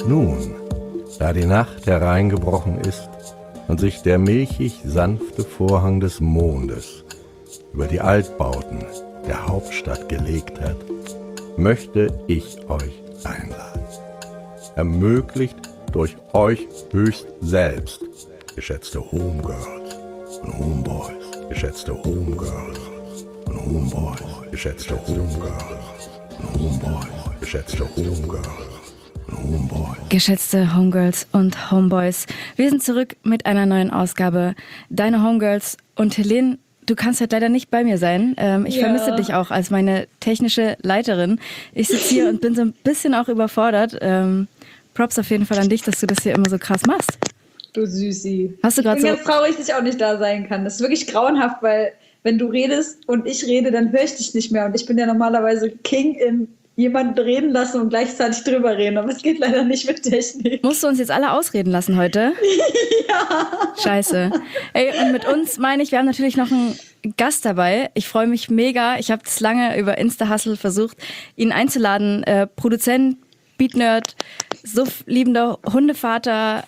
nun, da die Nacht hereingebrochen ist und sich der milchig sanfte Vorhang des Mondes über die Altbauten der Hauptstadt gelegt hat, möchte ich euch einladen. Ermöglicht durch euch höchst selbst, geschätzte Homegirls und Homeboys, geschätzte Homegirls und Homeboys, geschätzte Homegirls und Homeboys, geschätzte Homegirls und Homeboys. Geschätzte Homegirls und Homeboys, wir sind zurück mit einer neuen Ausgabe. Deine Homegirls und Helene, du kannst halt leider nicht bei mir sein. Ich vermisse dich auch als meine technische Leiterin. Ich sitze hier und bin so ein bisschen auch überfordert. Props auf jeden Fall an dich, dass du das hier immer so krass machst. Du Süßi. Hast du ich bin so ganz traurig, dass ich auch nicht da sein kann. Das ist wirklich grauenhaft, weil wenn du redest und ich rede, dann höre ich dich nicht mehr. Und ich bin ja normalerweise King in jemanden reden lassen und gleichzeitig drüber reden. Aber es geht leider nicht mit Technik. Musst du uns jetzt alle ausreden lassen heute? Ja. Scheiße. Ey, und mit uns meine ich, wir haben natürlich noch einen Gast dabei. Ich freue mich mega. Ich habe das lange über Insta-Hustle versucht, ihn einzuladen. Produzent, Beat-Nerd, suff-liebender Hundevater,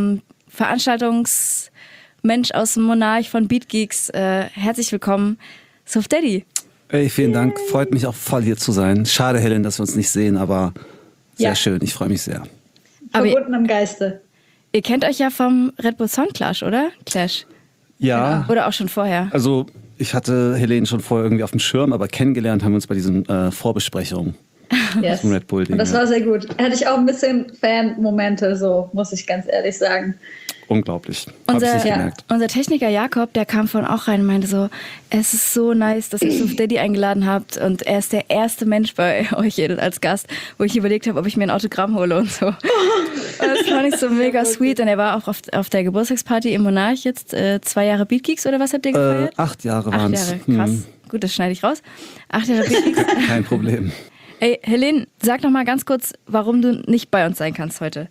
Veranstaltungsmensch aus dem Monarch von Beatgeeks. Herzlich willkommen, Suff Daddy. Ey, vielen Dank. Freut mich auch voll hier zu sein. Schade, Helen, dass wir uns nicht sehen, aber sehr schön. Ich freue mich sehr. Verbunden im Geiste. Ihr kennt euch ja vom Red Bull Sound Clash, oder? Clash. Ja. Oder auch schon vorher? Also ich hatte Helene schon vorher irgendwie auf dem Schirm, aber kennengelernt haben wir uns bei diesen Vorbesprechungen. Yes. Zum Red Bull Ding. Und das war sehr gut. Hatte ich auch ein bisschen Fan-Momente, so muss ich ganz ehrlich sagen. Unglaublich. Hab ich nicht gemerkt. Unser Techniker Jakob, der kam vorhin auch rein und meinte so, es ist so nice, dass ihr Suff Daddy eingeladen habt und er ist der erste Mensch bei euch als Gast, wo ich überlegt habe, ob ich mir ein Autogramm hole und so. Und das fand ich so mega sweet und er war auch auf der Geburtstagsparty im Monarch jetzt 2 Jahre Beatgeeks oder was habt ihr gefeiert? 8 Jahre waren es. 8 Jahre, krass. Gut, das schneide ich raus. 8 Jahre Beatgeeks. Kein Problem. Ey, Helene, sag noch mal ganz kurz, warum du nicht bei uns sein kannst heute.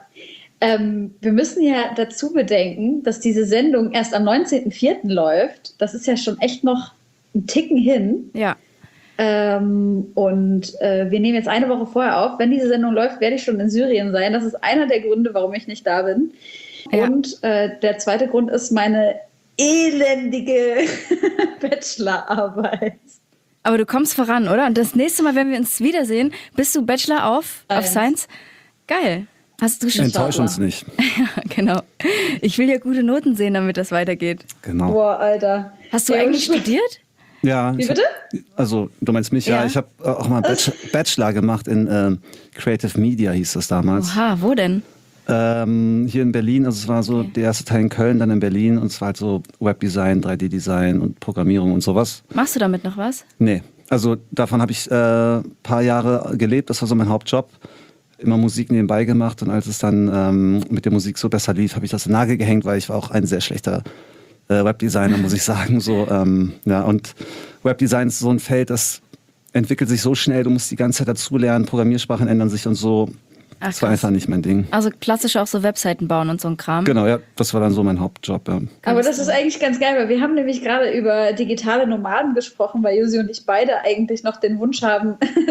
Wir müssen ja dazu bedenken, dass diese Sendung erst am 19.04. läuft. Das ist ja schon echt noch ein Ticken hin. Ja. Wir nehmen jetzt eine Woche vorher auf. Wenn diese Sendung läuft, werde ich schon in Syrien sein. Das ist einer der Gründe, warum ich nicht da bin. Ja. Und der zweite Grund ist meine elendige Bachelorarbeit. Aber du kommst voran, oder? Und das nächste Mal, wenn wir uns wiedersehen, bist du Bachelor auf Science. Geil. Hast du schon Enttäusch uns nicht. Ja, genau. Ich will ja gute Noten sehen, damit das weitergeht. Genau. Boah, Alter. Hast du eigentlich studiert? Ja. Wie bitte? Also, du meinst mich? Ja, ich habe auch mal Bachelor gemacht in Creative Media, hieß das damals. Oha, wo denn? Hier in Berlin, also es war so der erste Teil in Köln, dann in Berlin und es war halt so Webdesign, 3D-Design und Programmierung und sowas. Machst du damit noch was? Nee, also davon habe ich paar Jahre gelebt, das war so mein Hauptjob. Immer Musik nebenbei gemacht und als es dann mit der Musik so besser lief, habe ich das in den Nagel gehängt, weil ich war auch ein sehr schlechter Webdesigner, muss ich sagen. So, und Webdesign ist so ein Feld, das entwickelt sich so schnell, du musst die ganze Zeit dazulernen, Programmiersprachen ändern sich und so. Ach, das war einfach nicht mein Ding. Also klassisch auch so Webseiten bauen und so ein Kram? Genau, ja, das war dann so mein Hauptjob, ja. Aber das ist eigentlich ganz geil, weil wir haben nämlich gerade über digitale Nomaden gesprochen, weil Josi und ich beide eigentlich noch den Wunsch haben,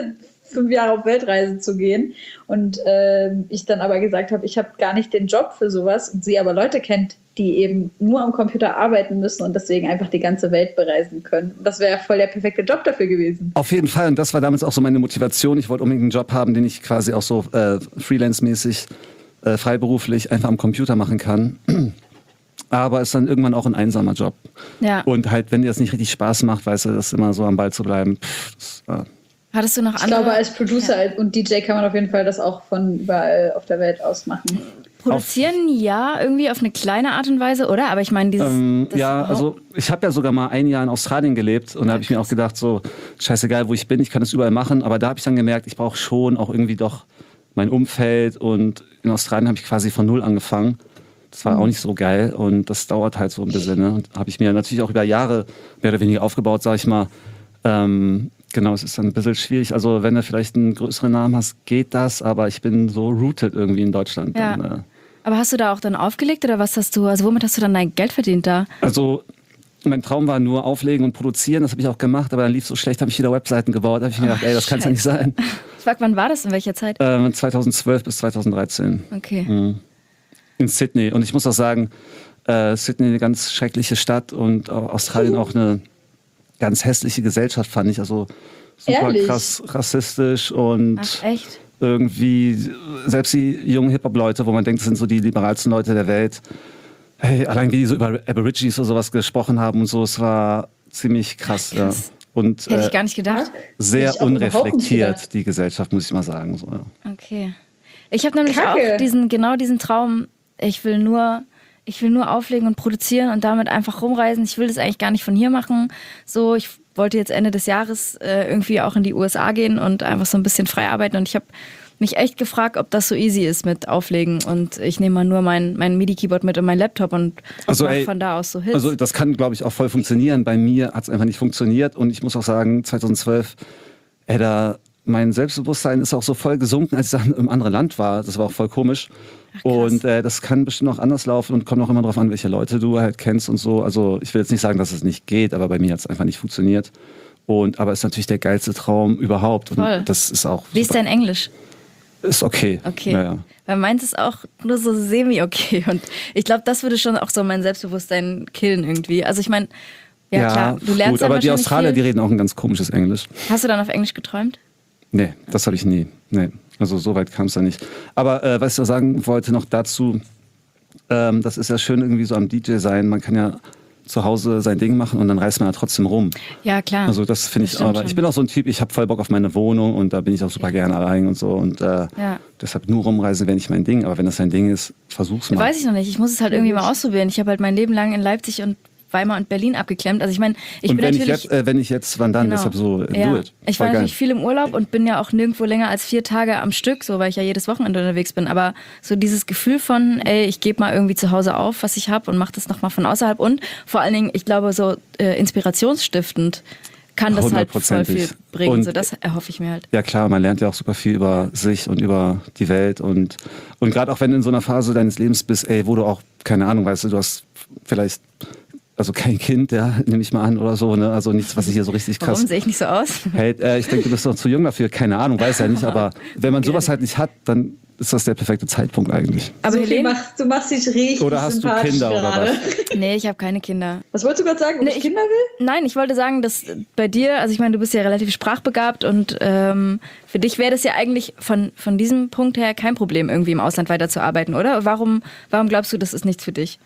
5 Jahre auf Weltreise zu gehen. Und ich dann aber gesagt habe, ich habe gar nicht den Job für sowas und sie aber Leute kennt, die eben nur am Computer arbeiten müssen und deswegen einfach die ganze Welt bereisen können. Das wäre voll der perfekte Job dafür gewesen. Auf jeden Fall. Und das war damals auch so meine Motivation. Ich wollte unbedingt einen Job haben, den ich quasi auch so freelance-mäßig, freiberuflich einfach am Computer machen kann. Aber es ist dann irgendwann auch ein einsamer Job. Ja. Und halt, wenn dir das nicht richtig Spaß macht, weißt du, das immer so am Ball zu bleiben. Hattest du noch andere? Ich glaube, als Producer und DJ kann man auf jeden Fall das auch von überall auf der Welt aus machen. Produzieren ja irgendwie auf eine kleine Art und Weise, oder? Aber ich meine, also ich habe ja sogar mal 1 Jahr in Australien gelebt und da habe ich mir auch gedacht, so scheißegal, wo ich bin, ich kann das überall machen. Aber da habe ich dann gemerkt, ich brauche schon auch irgendwie doch mein Umfeld und in Australien habe ich quasi von 0 angefangen. Das war auch nicht so geil und das dauert halt so ein bisschen. Ne? Und habe ich mir natürlich auch über Jahre mehr oder weniger aufgebaut, sage ich mal. Genau, es ist dann ein bisschen schwierig. Also wenn du vielleicht einen größeren Namen hast, geht das, aber ich bin so rooted irgendwie in Deutschland. Ja. Und, aber hast du da auch dann aufgelegt oder was hast du, also womit hast du dann dein Geld verdient da? Also mein Traum war nur auflegen und produzieren, das habe ich auch gemacht, aber dann lief es so schlecht, habe ich wieder Webseiten gebaut, da habe ich mir gedacht, ey, das kann es ja nicht sein. Fuck, wann war das? In welcher Zeit? 2012 bis 2013. Okay. In Sydney. Und ich muss auch sagen, Sydney eine ganz schreckliche Stadt und Australien auch eine ganz hässliche Gesellschaft, fand ich. Also super krass rassistisch und echt? irgendwie selbst die jungen Hip-Hop-Leute, wo man denkt, das sind so die liberalsten Leute der Welt. Hey, allein wie die so über Aborigines oder sowas gesprochen haben und so, es war ziemlich krass. Ja. Und hätte ich gar nicht gedacht. sehr unreflektiert, die Gesellschaft, muss ich mal sagen. So, ja. Okay. Ich habe nämlich auch diesen Traum, ich will nur auflegen und produzieren und damit einfach rumreisen. Ich will das eigentlich gar nicht von hier machen. So, ich wollte jetzt Ende des Jahres irgendwie auch in die USA gehen und einfach so ein bisschen frei arbeiten. Und ich habe mich echt gefragt, ob das so easy ist mit Auflegen. Und ich nehme mal nur mein MIDI-Keyboard mit und mein Laptop und mache von da aus so Hits. Also das kann, glaube ich, auch voll funktionieren. Bei mir hat es einfach nicht funktioniert. Und ich muss auch sagen, 2012, mein Selbstbewusstsein ist auch so voll gesunken, als ich dann im anderen Land war. Das war auch voll komisch. Ach, und das kann bestimmt auch anders laufen und kommt auch immer darauf an, welche Leute du halt kennst und so. Also ich will jetzt nicht sagen, dass es nicht geht, aber bei mir hat es einfach nicht funktioniert. Aber es ist natürlich der geilste Traum überhaupt. Und voll. Das ist auch. Wie ist dein Englisch? Ist okay. Okay. Naja. Weil meins ist auch nur so semi-okay. Und ich glaube, das würde schon auch so mein Selbstbewusstsein killen irgendwie. Also ich meine, ja klar, du lernst gut, aber die Australier, die reden auch ein ganz komisches Englisch. Hast du dann auf Englisch geträumt? Nee, das habe ich nie. Nee. Also so weit kam es da nicht. Aber was ich sagen wollte noch dazu, das ist ja schön irgendwie so am DJ sein. Man kann ja zu Hause sein Ding machen und dann reist man ja trotzdem rum. Ja, klar. Also das finde ich aber. Ich bin auch so ein Typ, ich habe voll Bock auf meine Wohnung und da bin ich auch super gerne allein und so. Und deshalb nur rumreisen wäre nicht mein Ding. Aber wenn das dein Ding ist, versuch's mal. Weiß ich noch nicht. Ich muss es halt irgendwie mal ausprobieren. Ich habe halt mein Leben lang in Leipzig und Weimar und Berlin abgeklemmt. Also ich meine, wenn ich jetzt, wann dann? Genau. Deshalb so do it. Ich war natürlich viel im Urlaub und bin ja auch nirgendwo länger als 4 Tage am Stück, so weil ich ja jedes Wochenende unterwegs bin. Aber so dieses Gefühl von, ich gebe mal irgendwie zu Hause auf, was ich habe und mache das nochmal von außerhalb. Und vor allen Dingen, ich glaube, so inspirationsstiftend kann das halt voll viel bringen. Und so, das erhoffe ich mir halt. Ja klar, man lernt ja auch super viel über sich und über die Welt. Und gerade auch wenn du in so einer Phase deines Lebens bist, wo du auch, keine Ahnung, weißt du hast vielleicht... Also kein Kind, nehme ich mal an oder so, ne? Also nichts, was ich hier so richtig krass... Warum sehe ich nicht so aus? Hey, ich denke, du bist noch zu jung dafür, keine Ahnung, weiß ja nicht, aber wenn man sowas halt nicht hat, dann ist das der perfekte Zeitpunkt eigentlich. Aber Helene, du machst dich richtig oder hast du Kinder gerade. Oder was? Nee, ich habe keine Kinder. Was wolltest du gerade sagen, ob ich Kinder will? Nein, ich wollte sagen, dass bei dir, also ich meine, du bist ja relativ sprachbegabt und für dich wäre das ja eigentlich von diesem Punkt her kein Problem, irgendwie im Ausland weiterzuarbeiten, oder? Warum glaubst du, das ist nichts für dich?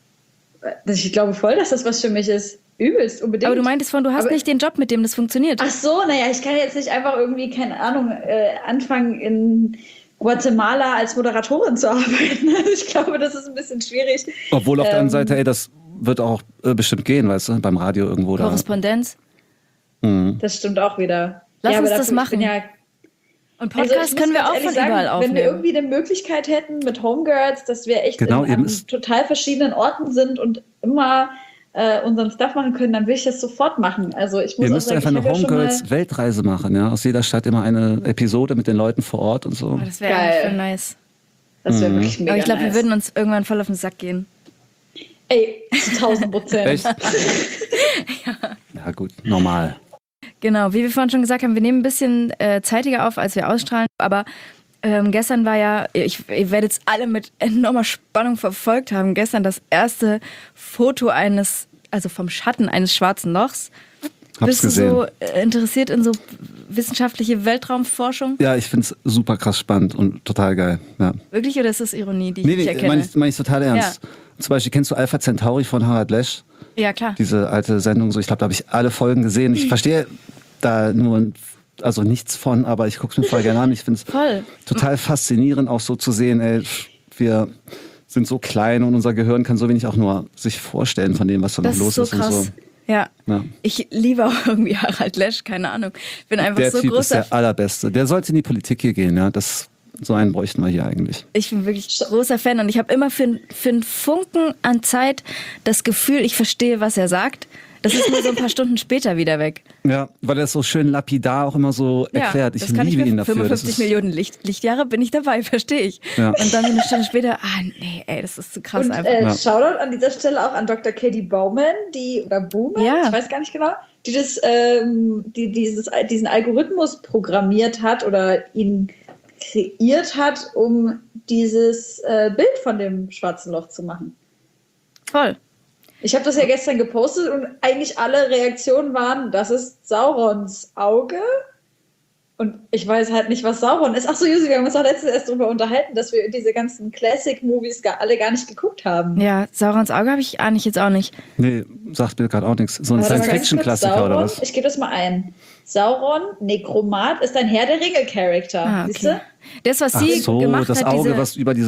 Ich glaube voll, dass das was für mich ist. Übelst, unbedingt. Aber du meintest du hast nicht den Job, mit dem das funktioniert. Ach so, naja, ich kann jetzt nicht einfach irgendwie, keine Ahnung, anfangen in Guatemala als Moderatorin zu arbeiten. Also ich glaube, das ist ein bisschen schwierig. Obwohl auf der anderen Seite, das wird auch bestimmt gehen, weißt du, beim Radio irgendwo. Korrespondenz. Das stimmt auch wieder. Lass uns das machen. Und Podcasts können wir auch von überall aufnehmen. Wenn wir irgendwie eine Möglichkeit hätten mit Homegirls, dass wir echt an total verschiedenen Orten sind und immer unseren Stuff machen können, dann will ich das sofort machen. Also ich muss wir müssen einfach eine Homegirls-Weltreise machen, ja. Aus jeder Stadt immer eine Episode mit den Leuten vor Ort und so. Oh, das wäre voll nice. Das wäre wirklich mega. Aber ich glaube, wir würden uns irgendwann voll auf den Sack gehen. Ey, zu 1000%. Echt? Ja gut, normal. Genau, wie wir vorhin schon gesagt haben, wir nehmen ein bisschen zeitiger auf, als wir ausstrahlen. Aber gestern war ja, ihr werdet es alle mit enormer Spannung verfolgt haben, gestern das erste Foto vom Schatten eines schwarzen Lochs. Bist du so interessiert in so wissenschaftliche Weltraumforschung? Ja, ich finde es super krass spannend und total geil. Ja. Wirklich, oder ist das Ironie, die ich erkenne? Nee, meine ich total ernst. Ja. Zum Beispiel, kennst du Alpha Centauri von Harald Lesch? Ja, klar. Diese alte Sendung, so ich glaube, da habe ich alle Folgen gesehen. Ich verstehe da nur nichts von, aber ich gucke es mir voll gerne an. Ich finde es total faszinierend, auch so zu sehen, wir sind so klein und unser Gehirn kann so wenig auch nur sich vorstellen von dem, was da noch los ist. Krass. Und so. Ja. Ich liebe auch irgendwie Harald Lesch, keine Ahnung. Bin einfach der so Typ großer... ist der Allerbeste. Der sollte in die Politik hier gehen, ja. So einen bräuchten wir hier eigentlich. Ich bin wirklich großer Fan und ich habe immer für einen Funken an Zeit das Gefühl, ich verstehe, was er sagt. Das ist nur so ein paar Stunden später wieder weg. Ja, weil er es so schön lapidar auch immer so erklärt. Ich liebe ihn dafür. 55 Millionen Lichtjahre bin ich dabei, verstehe ich. Ja. Und dann eine Stunde später, das ist zu krass und, einfach. Shoutout an dieser Stelle auch an Dr. Katie Bowman, ich weiß gar nicht genau, die diesen Algorithmus programmiert hat oder ihn kreiert hat, um dieses Bild von dem schwarzen Loch zu machen. Voll. Ich habe das ja gestern gepostet und eigentlich alle Reaktionen waren, das ist Saurons Auge. Und ich weiß halt nicht, was Sauron ist. Ach so, Josi, wir haben uns auch letztens erst darüber unterhalten, dass wir diese ganzen Classic-Movies alle gar nicht geguckt haben. Ja, Saurons Auge habe ich jetzt auch nicht. Nee, sagt mir gerade auch nichts. So ein Science-Fiction-Klassiker oder was? Ich gebe das mal ein. Sauron, Nekromat, ist ein Herr der Ringe-Charakter. Ah, okay. Siehst du? Das, was sie gemacht das hat, Auge, was über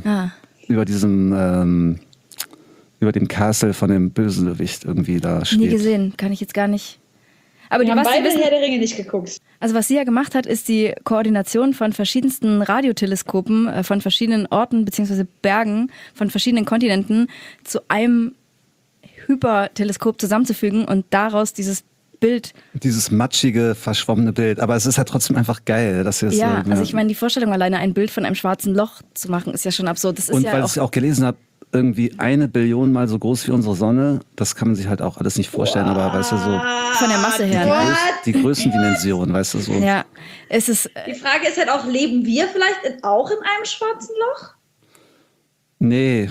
dem Castle von dem Bösewicht irgendwie da steht. Nie gesehen, kann ich jetzt gar nicht. Aber Wir haben was beide Herr der Ringe nicht geguckt. Also was sie ja gemacht hat, ist die Koordination von verschiedensten Radioteleskopen von verschiedenen Orten bzw. Bergen von verschiedenen Kontinenten zu einem Hyperteleskop zusammenzufügen und daraus dieses Bild. Dieses matschige, verschwommene Bild. Aber es ist halt trotzdem einfach geil. Dass wir also ich meine, die Vorstellung alleine, ein Bild von einem schwarzen Loch zu machen, ist ja schon absurd. Das ist und ja weil ich auch gelesen habe, irgendwie 1 Billion Mal so groß wie unsere Sonne, das kann man sich halt auch alles nicht vorstellen, aber weißt du, so von der Masse her. Die Größendimension, weißt du, so. Ja, es ist... Die Frage ist halt auch, leben wir vielleicht auch in einem schwarzen Loch? Nee.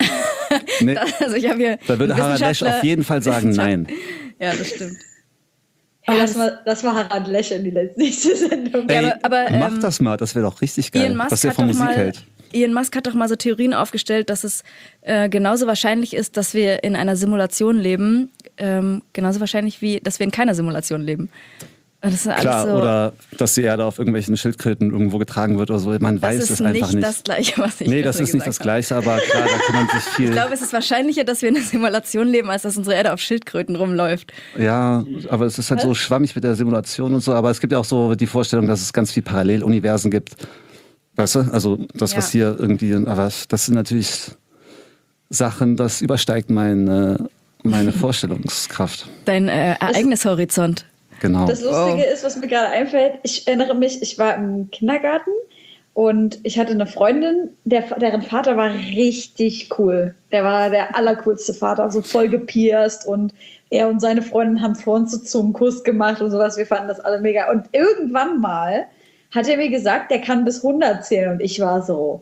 Also ich habe hier da würde Harald Lesch auf jeden Fall sagen, nein. Ja, das stimmt. Hey, lass mal Harald Lesch in die nächste Sendung. Ey, aber mach das mal, das wäre doch richtig geil, was der von Musik hält. Elon Musk hat doch mal so Theorien aufgestellt, dass es genauso wahrscheinlich ist, dass wir in einer Simulation leben, genauso wahrscheinlich wie, dass wir in keiner Simulation leben. Das ist klar, alles so, oder dass die Erde auf irgendwelchen Schildkröten irgendwo getragen wird oder so. Man weiß es einfach nicht. Das ist nicht das Gleiche, was ich Nee, das ist nicht das Gleiche, aber klar, da kann man sich viel... Ich glaube, es ist wahrscheinlicher, dass wir in einer Simulation leben, als dass unsere Erde auf Schildkröten rumläuft. Ja, aber es ist halt so schwammig mit der Simulation und so. Aber es gibt ja auch so die Vorstellung, dass es ganz viele Paralleluniversen gibt. Weißt du? Also das, was hier irgendwie... Aber das sind natürlich Sachen, das übersteigt meine Vorstellungskraft. Dein Ereignishorizont. Genau. Das Lustige ist, was mir gerade einfällt, ich erinnere mich, ich war im Kindergarten und ich hatte eine Freundin, deren Vater war richtig cool. Der war der allercoolste Vater, so voll gepierst, und er und seine Freundin haben vor uns so zum Kuss gemacht und sowas. Wir fanden das alle mega. Und irgendwann mal hat er mir gesagt, der kann bis 100 zählen, und ich war so,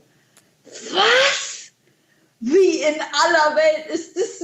was? Wie in aller Welt ist das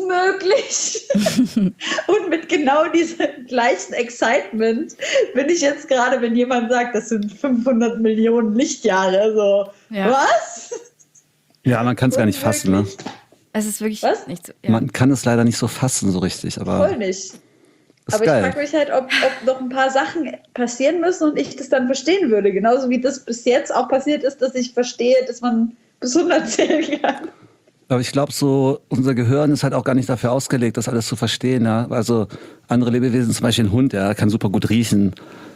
möglich? Und mit genau diesem gleichen Excitement bin ich jetzt gerade, wenn jemand sagt, das sind 500 Millionen Lichtjahre, so, was? Ja, man kann es gar nicht fassen, ne? Es ist wirklich nicht so. Ja. Man kann es leider nicht so fassen, so richtig. Aber voll nicht. Aber ich frage mich halt, ob noch ein paar Sachen passieren müssen und ich das dann verstehen würde. Genauso wie das bis jetzt auch passiert ist, dass ich verstehe, dass man bis 100 zählen kann. Aber ich glaube, so unser Gehirn ist halt auch gar nicht dafür ausgelegt, das alles zu verstehen. Ja? Also andere Lebewesen, zum Beispiel ein Hund, der kann super gut riechen.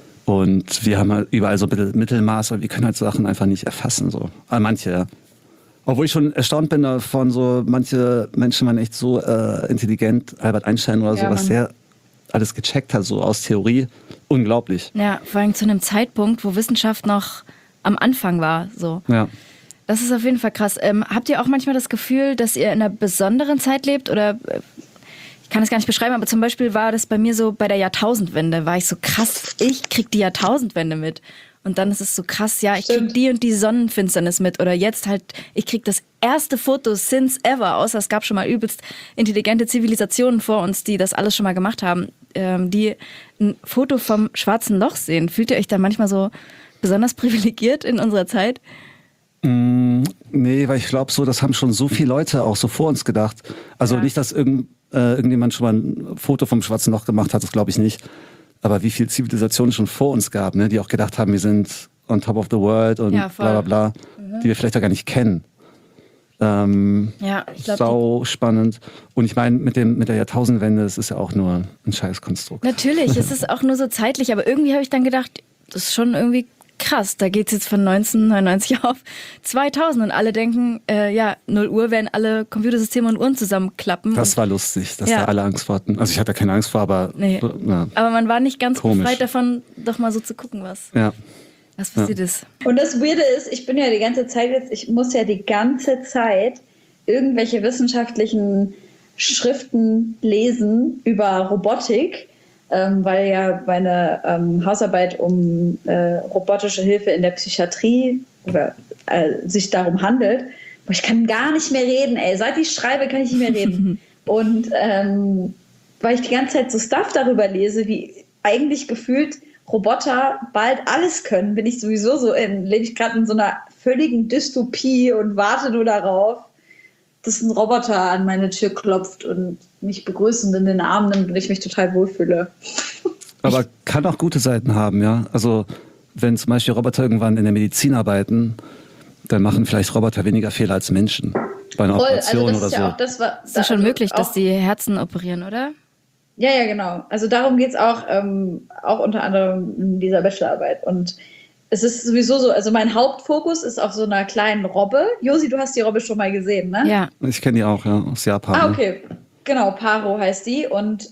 Und wir haben halt überall so ein bisschen Mittelmaß, aber wir können halt Sachen einfach nicht erfassen. So. Aber manche, ja. Obwohl ich schon erstaunt bin davon, so manche Menschen waren echt so intelligent, Albert Einstein oder so, was der alles gecheckt hat, so aus Theorie. Unglaublich. Ja, vor allem zu einem Zeitpunkt, wo Wissenschaft noch am Anfang war. So. Ja. Das ist auf jeden Fall krass. Habt ihr auch manchmal das Gefühl, dass ihr in einer besonderen Zeit lebt? Oder ich kann es gar nicht beschreiben, aber zum Beispiel war das bei mir so, bei der Jahrtausendwende war ich so krass, ich krieg die Jahrtausendwende mit. Und dann ist es so krass, ja, ich krieg die und die Sonnenfinsternis mit. Oder jetzt halt, ich krieg das erste Foto since ever, außer es gab schon mal übelst intelligente Zivilisationen vor uns, die das alles schon mal gemacht haben, die ein Foto vom schwarzen Loch sehen. Fühlt ihr euch da manchmal so besonders privilegiert in unserer Zeit? Nee, weil ich glaube so, das haben schon so viele Leute auch so vor uns gedacht. Also nicht, dass irgendjemand schon mal ein Foto vom schwarzen Loch gemacht hat, das glaube ich nicht. Aber wie viele Zivilisationen schon vor uns gab, ne, die auch gedacht haben, wir sind on top of the world und bla bla bla, die wir vielleicht auch gar nicht kennen. Ich glaub, sau spannend. Und ich meine, mit der Jahrtausendwende, es ist ja auch nur ein Scheißkonstrukt. Natürlich, es ist auch nur so zeitlich, aber irgendwie habe ich dann gedacht, das ist schon irgendwie krass, da geht's jetzt von 1999 auf 2000 und alle denken, 0 Uhr werden alle Computersysteme und Uhren zusammenklappen. Das war lustig, dass da alle Angst vor hatten. Also ich hatte keine Angst vor, aber... Nee. Ja. Aber man war nicht ganz komisch befreit davon, doch mal so zu gucken, was passiert ist. Und das Weirde ist, ich bin ja die ganze Zeit jetzt, ich muss ja die ganze Zeit irgendwelche wissenschaftlichen Schriften lesen über Robotik. weil ja meine Hausarbeit um robotische Hilfe in der Psychiatrie sich darum handelt. Boah, ich kann gar nicht mehr reden, ey. Seit ich schreibe, kann ich nicht mehr reden. Und weil ich die ganze Zeit so Stuff darüber lese, wie eigentlich gefühlt Roboter bald alles können, bin ich sowieso lebe ich gerade in so einer völligen Dystopie und warte nur darauf, dass ein Roboter an meine Tür klopft und mich begrüßend in den Arm nimmt und ich mich total wohlfühle. Aber kann auch gute Seiten haben, ja. Also wenn zum Beispiel Roboter irgendwann in der Medizin arbeiten, dann machen vielleicht Roboter weniger Fehler als Menschen bei einer Operation also das oder ist so. Ja auch das, ist ja schon möglich, dass die Herzen operieren, oder? Ja, genau. Also darum geht es auch unter anderem in dieser Bachelorarbeit. Und es ist sowieso so, also mein Hauptfokus ist auf so einer kleinen Robbe. Josi, du hast die Robbe schon mal gesehen, ne? Ja. Ich kenne die auch, ja, aus Japan. Ah, okay. Genau, Paro heißt die. Und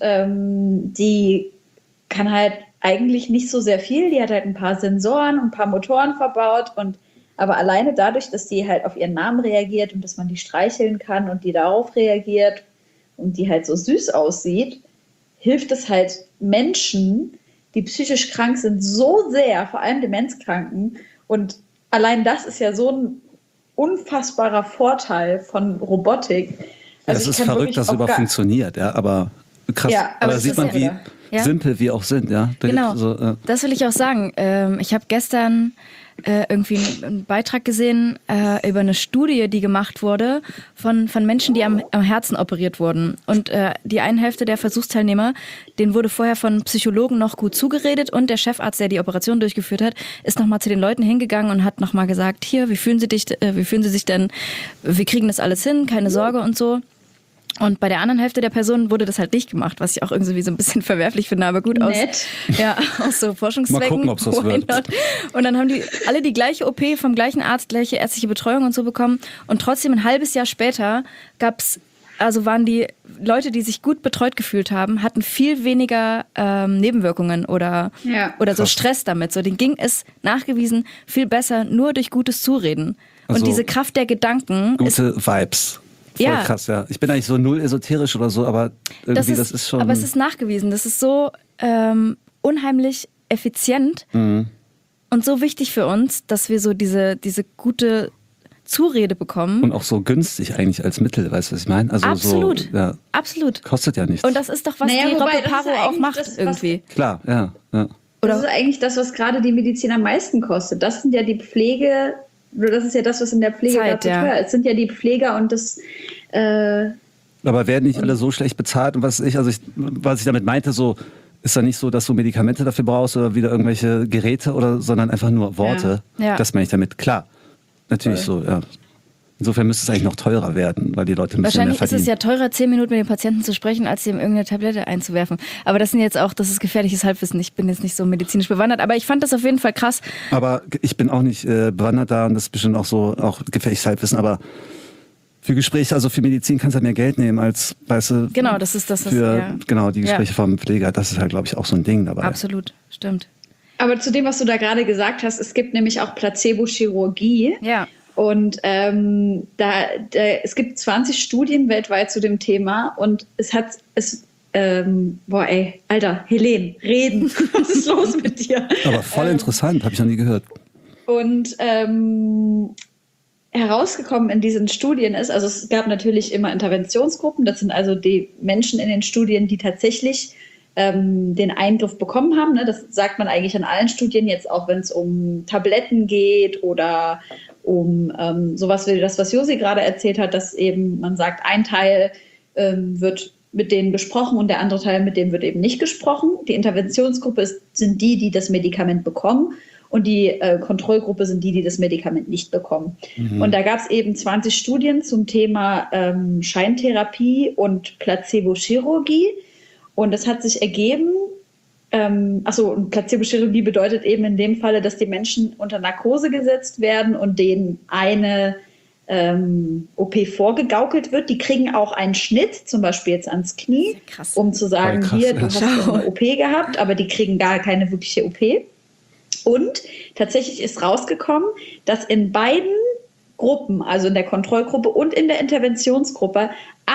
die kann halt eigentlich nicht so sehr viel. Die hat halt ein paar Sensoren und ein paar Motoren verbaut. Aber alleine dadurch, dass die halt auf ihren Namen reagiert und dass man die streicheln kann und die darauf reagiert und die halt so süß aussieht, hilft es halt Menschen, die psychisch krank sind, so sehr, vor allem Demenzkranken. Und allein das ist ja so ein unfassbarer Vorteil von Robotik. Also es ist verrückt, dass es überhaupt funktioniert, ja, aber krass. Ja, aber da sieht man, wie simpel wir auch sind, ja. Genau, das will ich auch sagen. Ich habe gestern irgendwie einen Beitrag gesehen über eine Studie, die gemacht wurde von Menschen, die am Herzen operiert wurden. Und die eine Hälfte der Versuchsteilnehmer, denen wurde vorher von Psychologen noch gut zugeredet und der Chefarzt, der die Operation durchgeführt hat, ist nochmal zu den Leuten hingegangen und hat nochmal gesagt, hier, wie fühlen Sie sich denn, wir kriegen das alles hin, keine Sorge und so. Und bei der anderen Hälfte der Personen wurde das halt nicht gemacht, was ich auch irgendwie so ein bisschen verwerflich finde, aber gut aus. Nett. Ja, aus so Forschungszwecken. Mal gucken, ob es das wird. Und dann haben die alle die gleiche OP vom gleichen Arzt, gleiche ärztliche Betreuung und so bekommen. Und trotzdem ein halbes Jahr später waren die Leute, die sich gut betreut gefühlt haben, hatten viel weniger Nebenwirkungen oder so Stress damit. So, denen ging es nachgewiesen viel besser, nur durch gutes Zureden. Also und diese Kraft der Gedanken. Gute Vibes. Voll krass, ja. Ich bin eigentlich so null esoterisch oder so, aber irgendwie das ist schon... Aber es ist nachgewiesen. Das ist so unheimlich effizient und so wichtig für uns, dass wir so diese gute Zurede bekommen. Und auch so günstig eigentlich als Mittel, weißt du, was ich meine? Also absolut, so, ja, absolut. Kostet ja nichts. Und das ist doch, was die Robbe Paro auch macht irgendwie. Klar, ja. Das ist eigentlich das, was gerade die Medizin am meisten kostet. Das sind ja die Pflege... Das ist ja das, was in der Pflege Zeit, teuer ist. Es sind ja die Pfleger und das... Aber werden nicht alle so schlecht bezahlt? Und was ich damit meinte, so ist ja nicht so, dass du Medikamente dafür brauchst oder wieder irgendwelche Geräte sondern einfach nur Worte. Ja. Das meine ich damit. Klar, natürlich so, ja. Insofern müsste es eigentlich noch teurer werden, weil die Leute ein bisschen mehr verdienen. Wahrscheinlich ist es ja teurer, 10 Minuten mit dem Patienten zu sprechen, als ihm irgendeine Tablette einzuwerfen. Aber das ist gefährliches Halbwissen. Ich bin jetzt nicht so medizinisch bewandert, aber ich fand das auf jeden Fall krass. Aber ich bin auch nicht bewandert da und das ist bestimmt auch gefährliches Halbwissen, aber für Gespräche, also für Medizin kannst du halt mehr Geld nehmen als, weißt du, genau, das ist das, genau, die Gespräche vom Pfleger, das ist halt, glaube ich, auch so ein Ding dabei. Absolut, stimmt. Aber zu dem, was du da gerade gesagt hast, es gibt nämlich auch Placebo-Chirurgie. Ja. Und es gibt 20 Studien weltweit zu dem Thema und Alter, Helene, reden, was ist los mit dir? Aber voll interessant, habe ich noch nie gehört. Und herausgekommen in diesen Studien ist, also es gab natürlich immer Interventionsgruppen, das sind also die Menschen in den Studien, die tatsächlich den Eingriff bekommen haben. Ne? Das sagt man eigentlich in allen Studien, jetzt auch wenn es um Tabletten geht oder um sowas wie das, was Josi gerade erzählt hat, dass eben man sagt, ein Teil wird mit denen besprochen und der andere Teil, mit dem wird eben nicht gesprochen. Die Interventionsgruppe sind die das Medikament bekommen und die Kontrollgruppe sind die das Medikament nicht bekommen. Mhm. Und da gab es eben 20 Studien zum Thema Scheintherapie und Placebo-Chirurgie und es hat sich ergeben, Placebo-Chirurgie bedeutet eben in dem Falle, dass die Menschen unter Narkose gesetzt werden und denen eine OP vorgegaukelt wird. Die kriegen auch einen Schnitt, zum Beispiel jetzt ans Knie, um zu sagen, hier, du hast eine OP gehabt, aber die kriegen gar keine wirkliche OP. Und tatsächlich ist rausgekommen, dass in beiden Gruppen, also in der Kontrollgruppe und in der Interventionsgruppe,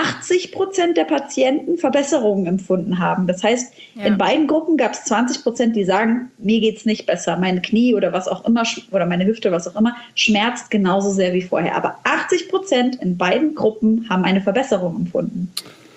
80% der Patienten Verbesserungen empfunden haben. Das heißt, in beiden Gruppen gab es 20%, die sagen, mir geht es nicht besser, mein Knie oder was auch immer oder meine Hüfte, was auch immer, schmerzt genauso sehr wie vorher. Aber 80% in beiden Gruppen haben eine Verbesserung empfunden.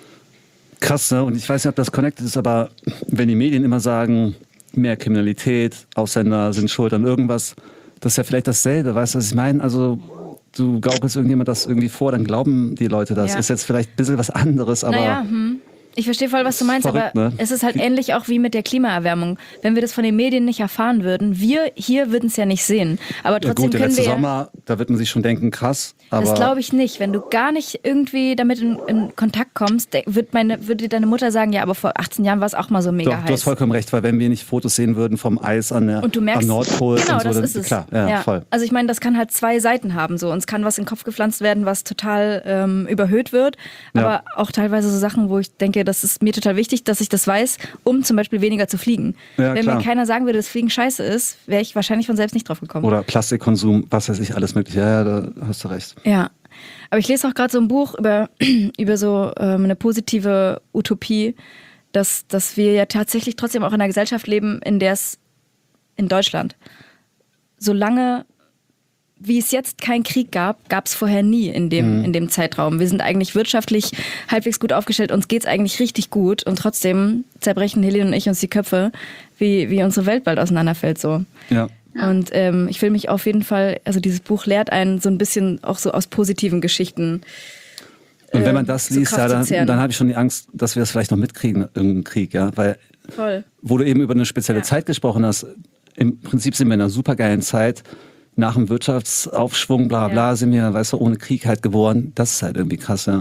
Krass, ne? Und ich weiß nicht, ob das connected ist, aber wenn die Medien immer sagen, mehr Kriminalität, Ausländer sind schuld an irgendwas, das ist ja vielleicht dasselbe, weißt du, was ich meine? Also du gaukelst irgendjemand das irgendwie vor, dann glauben die Leute das. Ist jetzt vielleicht ein bisschen was anderes, aber... Ich verstehe voll, was du meinst, verrückt, aber ne? es ist halt ähnlich auch wie mit der Klimaerwärmung. Wenn wir das von den Medien nicht erfahren würden, wir hier würden es ja nicht sehen. Aber trotzdem gut, der können letzte wir... Sommer, da wird man sich schon denken, krass, aber... Das glaube ich nicht. Wenn du gar nicht irgendwie damit in Kontakt kommst, würde deine Mutter sagen, ja, aber vor 18 Jahren war es auch mal so mega heiß. Du hast vollkommen recht, weil wenn wir nicht Fotos sehen würden vom Eis an der und du merkst, am Nordpol genau, und so, das dann ist es. Klar, ja, voll. Also ich meine, das kann halt zwei Seiten haben. So. Uns kann was in den Kopf gepflanzt werden, was total überhöht wird. Aber auch teilweise so Sachen, wo ich denke, das ist mir total wichtig, dass ich das weiß, um zum Beispiel weniger zu fliegen. Ja, wenn klar. mir keiner sagen würde, dass Fliegen scheiße ist, wäre ich wahrscheinlich von selbst nicht drauf gekommen. Oder Plastikkonsum, was weiß ich, alles mögliche. Ja, da hast du recht. Ja. Aber ich lese auch gerade so ein Buch über so eine positive Utopie, dass wir ja tatsächlich trotzdem auch in einer Gesellschaft leben, in der es in Deutschland, solange wie es jetzt keinen Krieg gab es vorher nie in dem Zeitraum. Wir sind eigentlich wirtschaftlich halbwegs gut aufgestellt, uns geht's eigentlich richtig gut und trotzdem zerbrechen Helene und ich uns die Köpfe, wie unsere Welt bald auseinanderfällt so. Ja. Und ich will mich auf jeden Fall, also dieses Buch lehrt einen so ein bisschen auch so aus positiven Geschichten. Und wenn man das liest, Kraft zu zehren. dann habe ich schon die Angst, dass wir das vielleicht noch mitkriegen, irgendeinen Krieg, ja, weil Voll. wo du eben über eine spezielle Zeit gesprochen hast, im Prinzip sind wir in einer supergeilen Zeit, nach dem Wirtschaftsaufschwung, bla bla, sind wir, weißt du, ohne Krieg halt geboren. Das ist halt irgendwie krass, ja.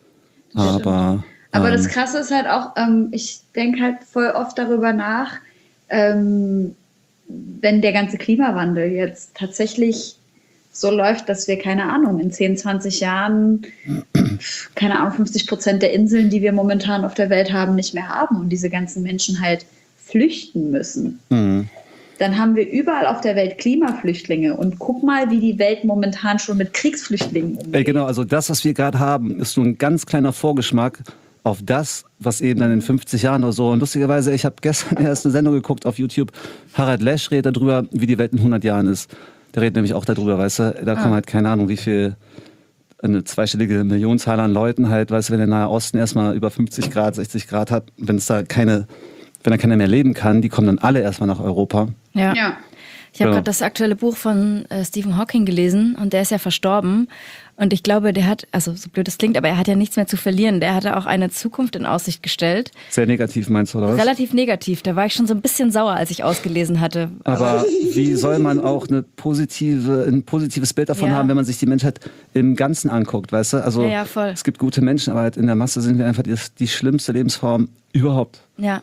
Aber das Krasse ist halt auch, ich denke halt voll oft darüber nach, wenn der ganze Klimawandel jetzt tatsächlich so läuft, dass wir, keine Ahnung, in 10, 20 Jahren, keine Ahnung, 50% der Inseln, die wir momentan auf der Welt haben, nicht mehr haben und diese ganzen Menschen halt flüchten müssen. Dann haben wir überall auf der Welt Klimaflüchtlinge und guck mal, wie die Welt momentan schon mit Kriegsflüchtlingen umgeht. Genau, also das, was wir gerade haben, ist nur ein ganz kleiner Vorgeschmack auf das, was eben dann in 50 Jahren oder so. Und lustigerweise, ich habe gestern erst eine Sendung geguckt auf YouTube, Harald Lesch redet darüber, wie die Welt in 100 Jahren ist. Der redet nämlich auch darüber, weißt du, da kommen halt keine Ahnung, wie viel, eine zweistellige Millionenzahl an Leuten halt, weißt du, wenn der Nahe Osten erstmal über 50 Grad, 60 Grad hat, wenn da keiner mehr leben kann, die kommen dann alle erstmal nach Europa. Ja. Ich habe gerade das aktuelle Buch von Stephen Hawking gelesen und der ist ja verstorben. Und ich glaube, der hat, also so blöd das klingt, aber er hat ja nichts mehr zu verlieren. Der hatte auch eine Zukunft in Aussicht gestellt. Sehr negativ meinst du, oder was? Relativ negativ. Da war ich schon so ein bisschen sauer, als ich ausgelesen hatte. Aber wie soll man auch ein positives Bild davon haben, wenn man sich die Menschheit im Ganzen anguckt, weißt du? Also voll. Es gibt gute Menschen, aber halt in der Masse sind wir einfach die schlimmste Lebensform überhaupt. Ja.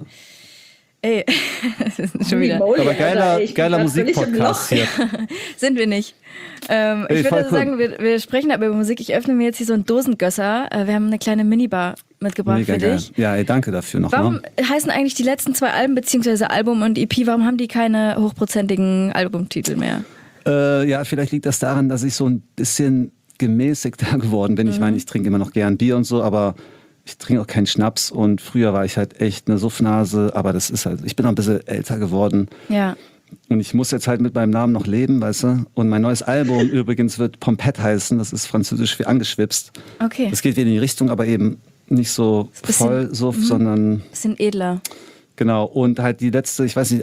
Ey, das ist schon wieder. Aber geiler Musikpodcast hier. Sind wir nicht. Ich würde sagen, wir sprechen aber über Musik. Ich öffne mir jetzt hier so einen Dosengösser. Wir haben eine kleine Minibar mitgebracht für dich. Ja, ey, danke dafür noch. Warum heißen eigentlich die letzten 2 Alben, beziehungsweise Album und EP, warum haben die keine hochprozentigen Albumtitel mehr? Ja, vielleicht liegt das daran, dass ich so ein bisschen gemäßigter geworden bin. Ich meine, ich trinke immer noch gern Bier und so, aber ich trinke auch keinen Schnaps und früher war ich halt echt eine Suffnase, aber das ist halt, ich bin auch ein bisschen älter geworden. Ja. Und ich muss jetzt halt mit meinem Namen noch leben, weißt du? Und mein neues Album übrigens wird Pompette heißen, das ist französisch für angeschwipst. Okay. Das geht wieder in die Richtung, aber eben nicht so voll Suff, sondern... Bisschen edler. Genau, und halt die letzte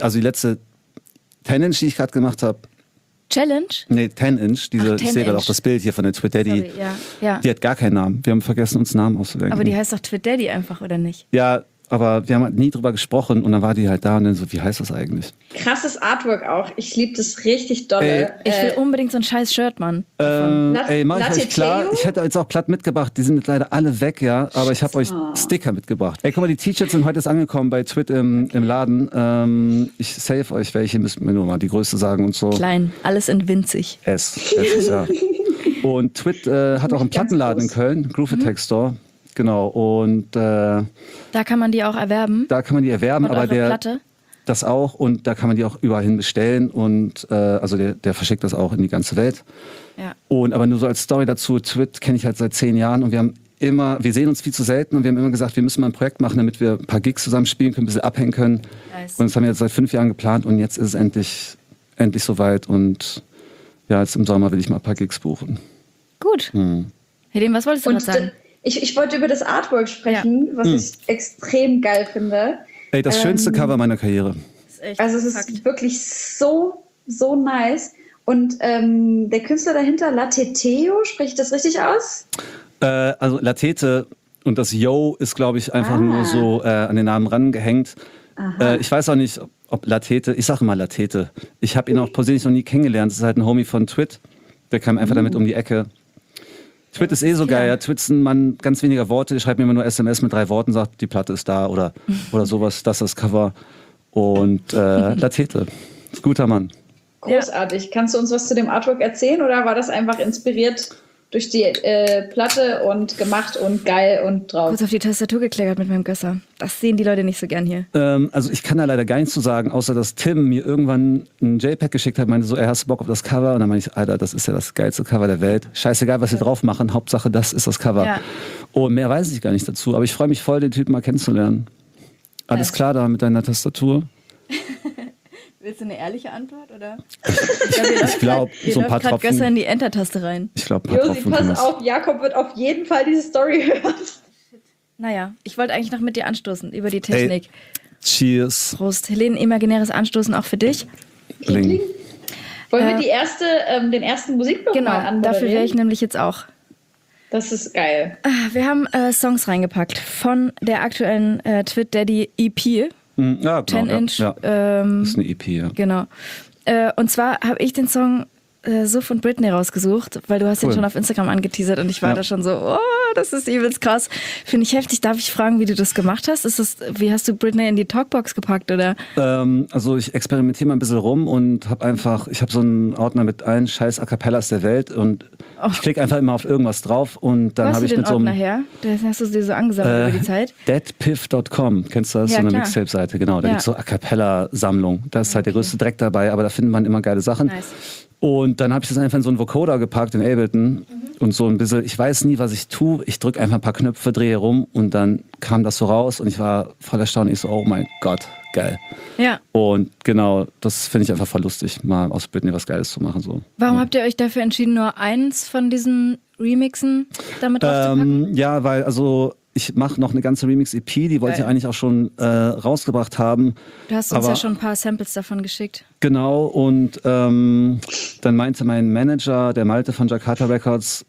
10-Inch, die ich gerade gemacht habe. Challenge? Nee, 10-Inch, ich sehe gerade auch das Bild hier von der Twit Daddy. Ja. Die hat gar keinen Namen. Wir haben vergessen, uns Namen auszudenken. Aber die heißt doch Twit Daddy einfach, oder nicht? Ja, aber wir haben halt nie drüber gesprochen und dann war die halt da und dann so, wie heißt das eigentlich? Krasses Artwork auch. Ich liebe das richtig dolle. Ich will unbedingt so ein scheiß Shirt, Mann. Mach ich euch klar. Ich hätte jetzt auch platt mitgebracht. Die sind jetzt leider alle weg, ja. Aber ich habe euch Sticker mitgebracht. Ey, guck mal, die T-Shirts sind heute angekommen bei Twit im Laden. Ich save euch welche, müsst mir nur mal die Größe sagen und so. Klein, alles in winzig. S ist ja. Und Twit hat auch einen Plattenladen in Köln, Groove Attack Store. Genau, und da kann man die auch erwerben. Da kann man die erwerben, und aber Platte? Das auch, und da kann man die auch überall hin bestellen und also der verschickt das auch in die ganze Welt. Ja. Und aber nur so als Story dazu, Twit kenne ich halt seit 10 Jahren und wir sehen uns viel zu selten und wir haben immer gesagt, wir müssen mal ein Projekt machen, damit wir ein paar Gigs zusammen spielen können, ein bisschen abhängen können. Nice. Und das haben wir jetzt seit 5 Jahren geplant und jetzt ist es endlich soweit und ja, jetzt im Sommer will ich mal ein paar Gigs buchen. Gut. Helene, was wolltest du noch sagen? Ich wollte über das Artwork sprechen, was ich extrem geil finde. Ey, das schönste Cover meiner Karriere. Also es ist wirklich so nice. Und der Künstler dahinter, Lateteo, spreche ich das richtig aus? Also Latete und das Yo ist, glaube ich, einfach nur so an den Namen rangehängt. Ich weiß auch nicht, ob Latete, ich sage immer Latete. Ich habe ihn auch persönlich noch nie kennengelernt. Das ist halt ein Homie von Twit. Der kam einfach damit um die Ecke. Twit ist so geil. Ja. Twit ist ein Mann, ganz weniger Worte. Ich schreibe mir immer nur SMS mit 3 Worten, sagt, die Platte ist da oder sowas. Das ist das Cover. Und Latete. Ist ein guter Mann. Großartig. Kannst du uns was zu dem Artwork erzählen oder war das einfach inspiriert durch die Platte und gemacht und geil und drauf? Kurz auf die Tastatur gekleckert mit meinem Gösser. Das sehen die Leute nicht so gern hier. Also ich kann da leider gar nichts zu sagen, außer dass Tim mir irgendwann ein JPEG geschickt hat, meinte so, hast du Bock auf das Cover? Und dann meinte ich, Alter, das ist ja das geilste Cover der Welt. Scheißegal, was wir drauf machen, Hauptsache das ist das Cover. Ja. Und mehr weiß ich gar nicht dazu, aber ich freue mich voll, den Typen mal kennenzulernen. Alles klar da mit deiner Tastatur? Willst du eine ehrliche Antwort, oder? Ich glaube, so ein paar Tropfen. Gösser in die Enter-Taste rein. Ich glaube, ein paar Josi, pass auf, Jakob wird auf jeden Fall diese Story hören. Naja, ich wollte eigentlich noch mit dir anstoßen über die Technik. Cheers. Prost. Helene, imaginäres Anstoßen auch für dich. Wollen wir den ersten Musikblock mal anmoderieren? Dafür wäre ich nämlich jetzt auch. Das ist geil. Wir haben Songs reingepackt von der aktuellen Twit Daddy EP. Ja, genau, 10-Inch. Ja. Das ist eine EP, ja. Genau. Und zwar habe ich den Song so von Britney rausgesucht, weil du hast ihn schon auf Instagram angeteasert und ich war da schon so, oh, das ist übelst krass. Finde ich heftig. Darf ich fragen, wie du das gemacht hast? Wie hast du Britney in die Talkbox gepackt, oder? Also ich experimentiere mal ein bisschen rum und ich habe so einen Ordner mit allen scheiß A Cappellas der Welt und ich klicke einfach immer auf irgendwas drauf und dann habe ich mit so einem... Wo hast du den Ordner her? Das hast du dir so angesammelt über die Zeit? Deadpiff.com, kennst du das? Ja, so eine Mixtape-Seite, genau. Da gibt es so A Cappella-Sammlung. Da ist halt der größte Dreck dabei, aber da findet man immer geile Sachen. Nice. Und dann habe ich das einfach in so einen Vocoder gepackt, in Ableton. Und so ein bisschen, ich weiß nie, was ich tue. Ich drücke einfach ein paar Knöpfe, drehe rum und dann kam das so raus und ich war voll erstaunt. Ich so, oh mein Gott, geil. Ja. Und genau, das finde ich einfach voll lustig, mal aus Britney was Geiles zu machen. So. Warum habt ihr euch dafür entschieden, nur eins von diesen Remixen damit draufzupacken? Ja, weil ich mache noch eine ganze Remix-EP, die wollte ich eigentlich auch schon rausgebracht haben. Du hast uns ja schon ein paar Samples davon geschickt. Genau, und dann meinte mein Manager, der Malte von Jakarta Records,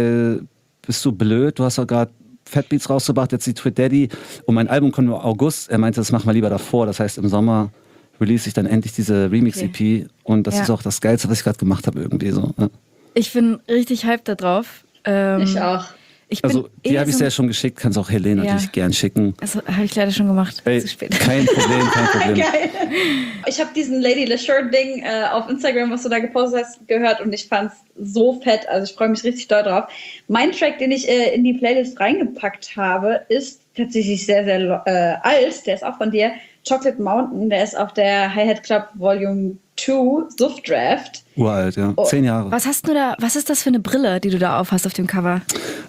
bist du blöd, du hast doch gerade Fat Beats rausgebracht, jetzt die Twit Daddy und mein Album kommt im August. Er meinte, das machen wir lieber davor, das heißt im Sommer release ich dann endlich diese Remix-EP und das ist auch das Geilste, was ich gerade gemacht habe irgendwie so. Ja. Ich bin richtig hyped da drauf. Ich auch. Die habe ich dir ja schon geschickt, kannst auch Helene natürlich gern schicken. Also habe ich leider schon gemacht. Ey, zu spät. Kein Problem. Geil. Ich habe diesen Lady LeSure-Ding auf Instagram, was du da gepostet hast, gehört und ich fand's so fett. Also ich freue mich richtig doll drauf. Mein Track, den ich in die Playlist reingepackt habe, ist tatsächlich sehr, sehr alt. Der ist auch von dir. Chocolate Mountain, der ist auf der Hi-Hat Club Volume 2 Suff Draft. Uralt, ja. 10 Jahre. Was hast du da? Was ist das für eine Brille, die du da aufhast auf dem Cover?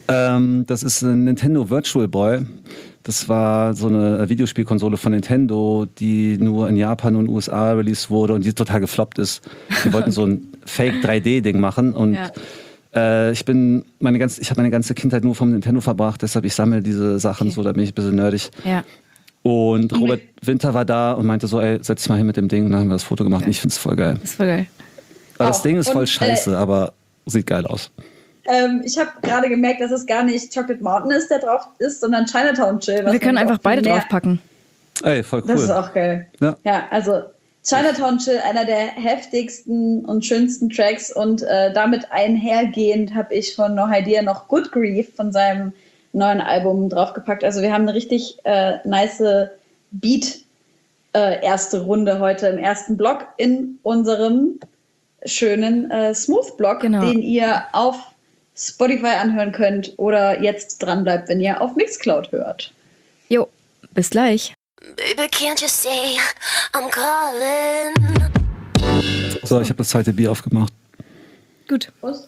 Das ist ein Nintendo Virtual Boy. Das war so eine Videospielkonsole von Nintendo, die nur in Japan und USA released wurde und die total gefloppt ist. Die wollten so ein Fake 3D-Ding machen und ich habe meine ganze Kindheit nur vom Nintendo verbracht, deshalb ich sammle diese Sachen so, da bin ich ein bisschen nerdig. Ja. Und Robert Winter war da und meinte so, ey, setz dich mal hin mit dem Ding. Und dann haben wir das Foto gemacht und ich finde es voll geil. Das ist voll geil. Aber das Ding ist voll scheiße, aber sieht geil aus. Ich habe gerade gemerkt, dass es gar nicht Chocolate Mountain ist, der drauf ist, sondern Chinatown Chill. Wir können einfach beide draufpacken. Ey, voll cool. Das ist auch geil. Ja, also Chinatown Chill, einer der heftigsten und schönsten Tracks und damit einhergehend habe ich von No Idea noch Good Grief von seinem neuen Album draufgepackt. Also wir haben eine richtig nice Beat erste Runde heute im ersten Block in unserem schönen Smooth-Block, den ihr auf Spotify anhören könnt oder jetzt dran bleibt, wenn ihr auf Mixcloud hört. Jo, bis gleich. Baby, can't you see I'm calling? So, ich habe das zweite Bier aufgemacht. Gut. Prost.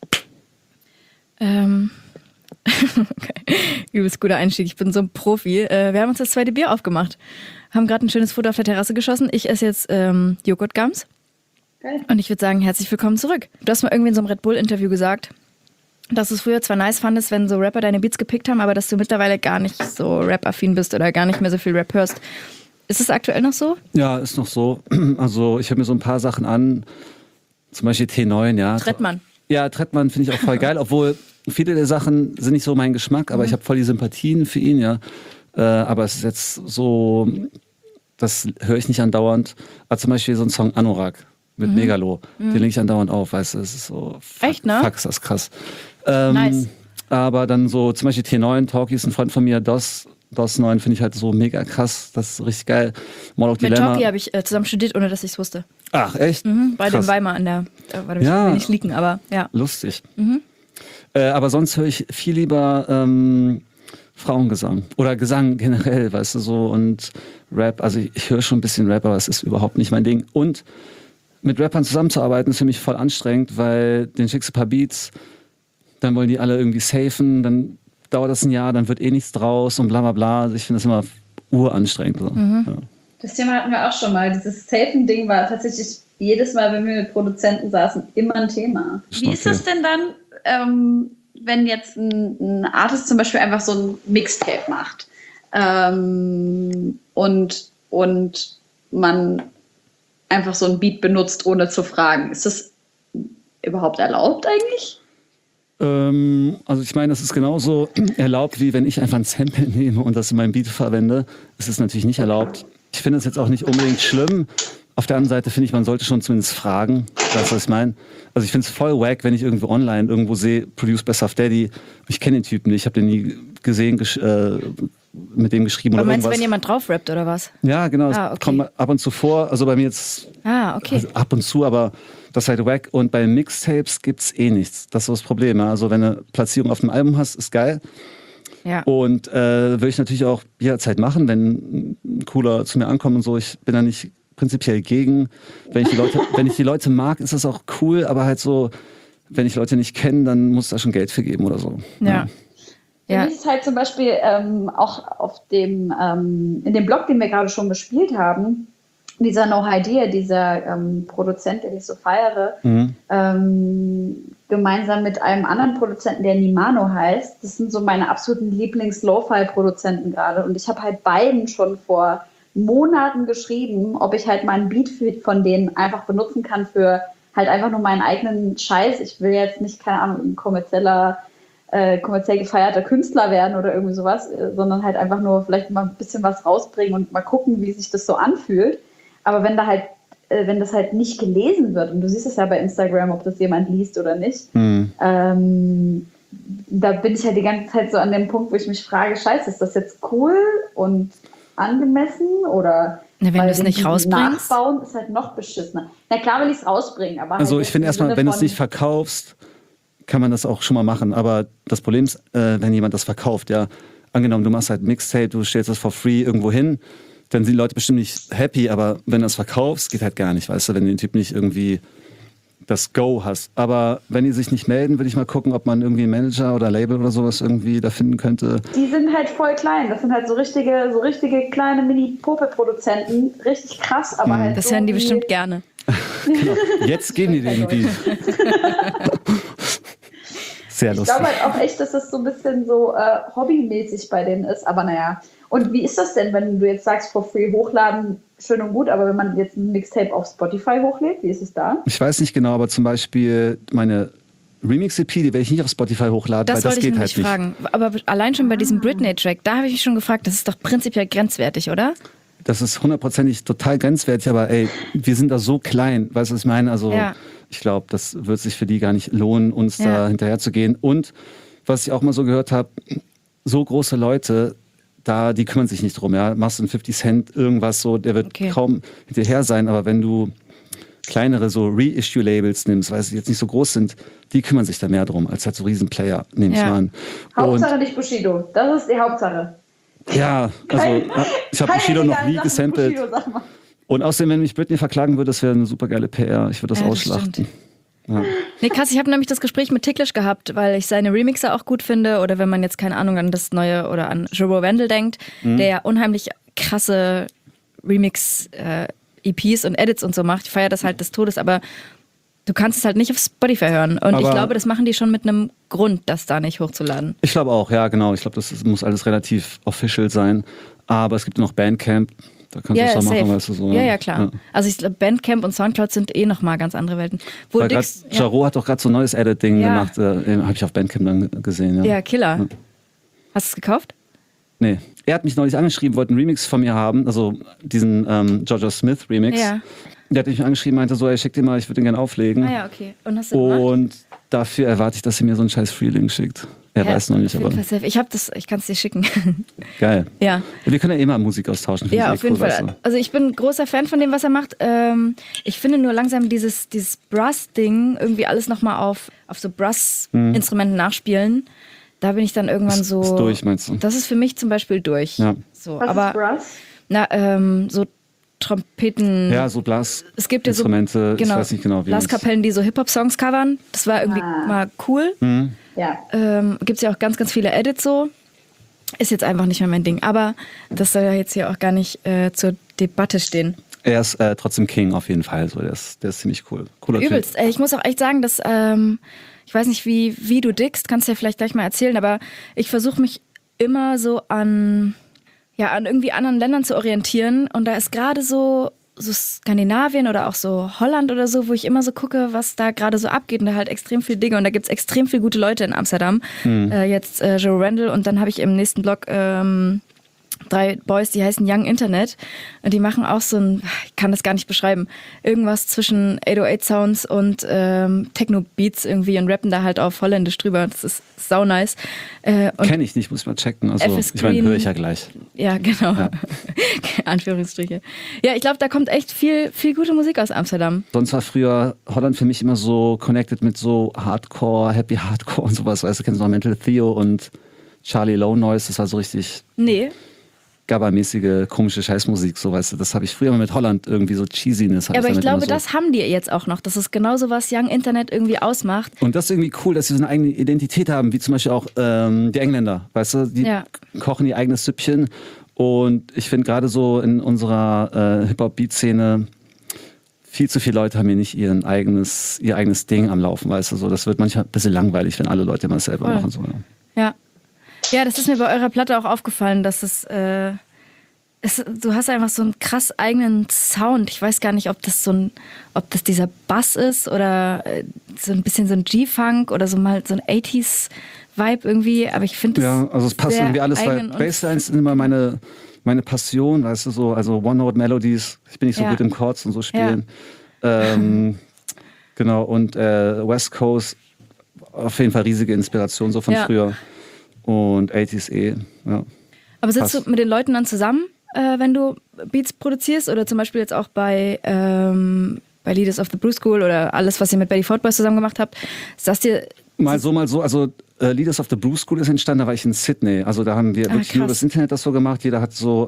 Okay. Übelst guter Einstieg. Ich bin so ein Profi. Wir haben uns das zweite Bier aufgemacht. Haben gerade ein schönes Foto auf der Terrasse geschossen. Ich esse jetzt Joghurtgums. Geil. Und ich würde sagen, herzlich willkommen zurück. Du hast mal irgendwie in so einem Red Bull-Interview gesagt, dass du es früher zwar nice fandest, wenn so Rapper deine Beats gepickt haben, aber dass du mittlerweile gar nicht so Rap-affin bist oder gar nicht mehr so viel Rap hörst. Ist es aktuell noch so? Ja, ist noch so. Also ich höre mir so ein paar Sachen an, zum Beispiel T9, ja. Trettmann. Ja, Trettmann finde ich auch voll geil, obwohl viele der Sachen sind nicht so mein Geschmack, aber ich habe voll die Sympathien für ihn, ja. Aber es ist jetzt so, das höre ich nicht andauernd. Aber zum Beispiel so ein Song Anorak mit Megalo, den lege ich andauernd auf, weißt du, es ist so, Echt, ne? Fuck, ist das krass. Nice. Aber dann so zum Beispiel T9, Talkie ist ein Freund von mir, DOS 9 finde ich halt so mega krass, das ist richtig geil. Moloch Mit Dilemma. Talkie habe ich zusammen studiert, ohne dass ich es wusste. Ach, echt? Bei Krass. dem Weimar an der, warte, ich Ja. will nicht leaken, aber ja. Lustig. Aber sonst höre ich viel lieber Frauengesang oder Gesang generell, weißt du, so, und Rap. Also ich höre schon ein bisschen Rap, aber es ist überhaupt nicht mein Ding. Und mit Rappern zusammenzuarbeiten ist für mich voll anstrengend, weil den schickst du ein paar Beats, dann wollen die alle irgendwie safen, dann dauert das ein Jahr, dann wird eh nichts draus und bla bla bla. Also ich finde das immer uranstrengend. So. Ja. Das Thema hatten wir auch schon mal. Dieses Safen-Ding war tatsächlich jedes Mal, wenn wir mit Produzenten saßen, immer ein Thema. Wie ist das denn dann, wenn jetzt ein Artist zum Beispiel einfach so ein Mixtape macht und man einfach so ein Beat benutzt, ohne zu fragen? Ist das überhaupt erlaubt eigentlich? Also ich meine, das ist genauso erlaubt, wie wenn ich einfach ein Sample nehme und das in meinem Beat verwende. Es ist natürlich nicht erlaubt. Ich finde es jetzt auch nicht unbedingt schlimm. Auf der anderen Seite finde ich, man sollte schon zumindest fragen. Das, was ich meine. Also ich finde es voll wack, wenn ich irgendwo online irgendwo sehe, Produced by Saf Daddy. Ich kenne den Typen nicht, ich habe den nie gesehen, mit dem geschrieben Aber oder meinst du, irgendwas. wenn jemand drauf rappt oder was? Ja, genau, das Okay. kommt ab und zu vor. Also bei mir jetzt Okay. also ab und zu, aber das ist halt wack. Und bei Mixtapes gibt's eh nichts. Das ist so das Problem. Ja? Also wenn du eine Platzierung auf dem Album hast, ist geil. Ja. Und würde ich natürlich auch jederzeit machen, wenn ein Cooler zu mir ankommt und so. Ich bin da nicht prinzipiell gegen. Wenn ich die Leute mag, ist das auch cool. Aber halt so, wenn ich Leute nicht kenne, dann muss da schon Geld für geben oder so. Ja. Für mich ist halt zum Beispiel auch auf dem, in dem Blog, den wir gerade schon gespielt haben, dieser No Idea, dieser Produzent, den ich so feiere, gemeinsam mit einem anderen Produzenten, der Nimano heißt. Das sind so meine absoluten Lieblings-Lo-Fi-Produzenten gerade. Und ich habe halt beiden schon vor Monaten geschrieben, ob ich halt mal ein Beat von denen einfach benutzen kann für halt einfach nur meinen eigenen Scheiß. Ich will jetzt nicht, keine Ahnung, ein kommerziell gefeierter Künstler werden oder irgendwie sowas, sondern halt einfach nur vielleicht mal ein bisschen was rausbringen und mal gucken, wie sich das so anfühlt. Aber wenn das halt nicht gelesen wird, und du siehst es ja bei Instagram, ob das jemand liest oder nicht, da bin ich halt die ganze Zeit so an dem Punkt, wo ich mich frage, scheiße, ist das jetzt cool und angemessen oder Na, wenn du es nicht rausbringst? Nachbauen ist halt noch beschissener. Na klar will ich es rausbringen, aber Also halt ich finde im erstmal, Sinne wenn du es von- nicht verkaufst, kann man das auch schon mal machen. Aber das Problem ist, wenn jemand das verkauft, ja, angenommen, du machst halt Mixtape, du stellst das for free irgendwo hin, dann sind die Leute bestimmt nicht happy, aber wenn du das verkaufst, geht halt gar nicht, weißt du, wenn du den Typ nicht irgendwie das Go hast. Aber wenn die sich nicht melden, würde ich mal gucken, ob man irgendwie einen Manager oder Label oder sowas irgendwie da finden könnte. Die sind halt voll klein. Das sind halt so richtige kleine Mini-Popel-Produzenten. Richtig krass, aber halt Das so hören die wie- bestimmt gerne. Jetzt geben die den Beat. Sehr Ich lustig. glaube halt auch echt, dass das so ein bisschen so hobbymäßig bei denen ist. Aber naja. Und wie ist das denn, wenn du jetzt sagst, for free hochladen, schön und gut, aber wenn man jetzt ein Mixtape auf Spotify hochlädt, wie ist es da? Ich weiß nicht genau, aber zum Beispiel meine Remix-EP, die werde ich nicht auf Spotify hochladen, Das weil das wollte ich geht nämlich halt nicht. fragen. Aber allein schon bei diesem Britney-Track, da habe ich mich schon gefragt, das ist doch prinzipiell grenzwertig, oder? Das ist hundertprozentig total grenzwertig, aber ey, wir sind da so klein, weißt du, was ich meine? Also Ja. ich glaube, das wird sich für die gar nicht lohnen, uns Ja. da hinterher zu gehen. Und was ich auch mal so gehört habe, so große Leute, die kümmern sich nicht drum. Ja? Machst du einen 50 Cent irgendwas so, der wird Okay. kaum hinterher sein, aber wenn du kleinere so Reissue-Labels nimmst, weil sie jetzt nicht so groß sind, die kümmern sich da mehr drum, als halt so Riesenplayer, nehme ich Ja. mal an. Und Hauptsache nicht Bushido. Das ist die Hauptsache. Ja, also ich habe Bushido noch nie gesampelt. Und außerdem, wenn mich Britney verklagen würde, das wäre eine super geile PR. Ich würde das ausschlachten. Ja. Nee, krass, ich habe nämlich das Gespräch mit Ticklish gehabt, weil ich seine Remixer auch gut finde. Oder wenn man jetzt, keine Ahnung, an das neue oder an Jero Randall denkt, der ja unheimlich krasse Remix-EPs und Edits und so macht. Ich feiere das halt des Todes, aber du kannst es halt nicht auf Spotify hören. Und ich glaube, das machen die schon mit einem Grund, das da nicht hochzuladen. Ich glaube auch, ja, genau. Ich glaube, das muss alles relativ official sein. Aber es gibt noch Bandcamp. Da kannst du es auch machen, weißt du so. Ja, klar. Ja. Also ich glaube, Bandcamp und Soundcloud sind nochmal ganz andere Welten. Jaro hat doch gerade so ein neues Edit-Ding gemacht. Habe ich auf Bandcamp dann gesehen. Ja, Killer. Ja. Hast du es gekauft? Nee. Er hat mich neulich angeschrieben, wollte einen Remix von mir haben. Also diesen Georgia Smith Remix. Ja. Der hat mich angeschrieben, meinte so, ey, schick den mal, ich würde den gerne auflegen. Ah ja, okay. Und hast du gemacht? Und dafür erwarte ich, dass sie mir so einen scheiß Freelink schickt. Er weiß noch nicht, aber... Ich kann es dir schicken. Geil. Ja. Wir können ja immer Musik austauschen. Ja, auf jeden Fall. Weißt du? Also ich bin ein großer Fan von dem, was er macht. Ich finde nur langsam dieses Brass-Ding, irgendwie alles nochmal auf so Brass-Instrumenten nachspielen. Da bin ich dann irgendwann so... Das ist durch, meinst du? Das ist für mich zum Beispiel durch. Ja. So, was ist Brass? So Trompeten. Ja, so Blasinstrumente. Es gibt ja so, ich weiß nicht genau, wie Blaskapellen, die so Hip-Hop-Songs covern. Das war irgendwie mal cool. Mhm. Ja. Gibt es ja auch ganz, ganz viele Edits so. Ist jetzt einfach nicht mehr mein Ding. Aber das soll ja jetzt hier auch gar nicht zur Debatte stehen. Er ist trotzdem King auf jeden Fall. So, der ist ziemlich cool. Cooler Übelst. Ich muss auch echt sagen, dass ich weiß nicht, wie du dickst, kannst du ja vielleicht gleich mal erzählen, aber ich versuche mich immer so an irgendwie anderen Ländern zu orientieren. Und da ist gerade so Skandinavien oder auch so Holland oder so, wo ich immer so gucke, was da gerade so abgeht. Und da halt extrem viel Dinge. Und da gibt es extrem viel gute Leute in Amsterdam. Jetzt Jero Randall. Und dann habe ich im nächsten Blog 3 Boys, die heißen Young Internet. Und die machen auch so ich kann das gar nicht beschreiben, irgendwas zwischen 808 Sounds und Techno-Beats irgendwie und rappen da halt auf Holländisch drüber. Das ist sau nice. Kenne ich nicht, muss ich mal checken. Also, ich meine, höre ich ja gleich. Ja, genau. Ja. Anführungsstriche. Ja, ich glaube, da kommt echt viel, viel gute Musik aus Amsterdam. Sonst war früher Holland für mich immer so connected mit so Hardcore, Happy Hardcore und sowas. Weißt du, kennst du noch Mental Theo und Charlie Low Noise? Das war so richtig... Nee. Gabba-mäßige, komische Scheißmusik, so, weißt du, das habe ich früher mal mit Holland irgendwie so Cheesiness. Ja, aber ich glaube, das haben die jetzt auch noch. Das ist genauso, was Young Internet irgendwie ausmacht. Und das ist irgendwie cool, dass sie so eine eigene Identität haben, wie zum Beispiel auch die Engländer, weißt du, die kochen ihr eigenes Süppchen. Und ich finde gerade so in unserer Hip-Hop-Beat-Szene, viel zu viele Leute haben hier nicht ihr eigenes Ding am Laufen, weißt du, so. Das wird manchmal ein bisschen langweilig, wenn alle Leute immer selber machen. So, ja. Ja, das ist mir bei eurer Platte auch aufgefallen, dass du hast einfach so einen krass eigenen Sound. Ich weiß gar nicht, ob das dieser Bass ist oder so ein bisschen so ein G-Funk oder so mal so ein 80s-Vibe irgendwie, aber ich finde ja, also es passt irgendwie alles, weil Basslines sind immer meine Passion, weißt du, so, also One-Note-Melodies, ich bin nicht so gut im Chords und so spielen. Ja. Genau, und West Coast, auf jeden Fall riesige Inspiration so von früher. Und 80s ja. Aber sitzt du mit den Leuten dann zusammen, wenn du Beats produzierst? Oder zum Beispiel jetzt auch bei Leaders of the Brew School oder alles, was ihr mit Betty Ford Boys zusammen gemacht habt? Sagst dir... Mal so. Also Leaders of the Brew School ist entstanden, da war ich in Sydney. Also da haben wir wirklich nur das Internet das so gemacht. Jeder hat so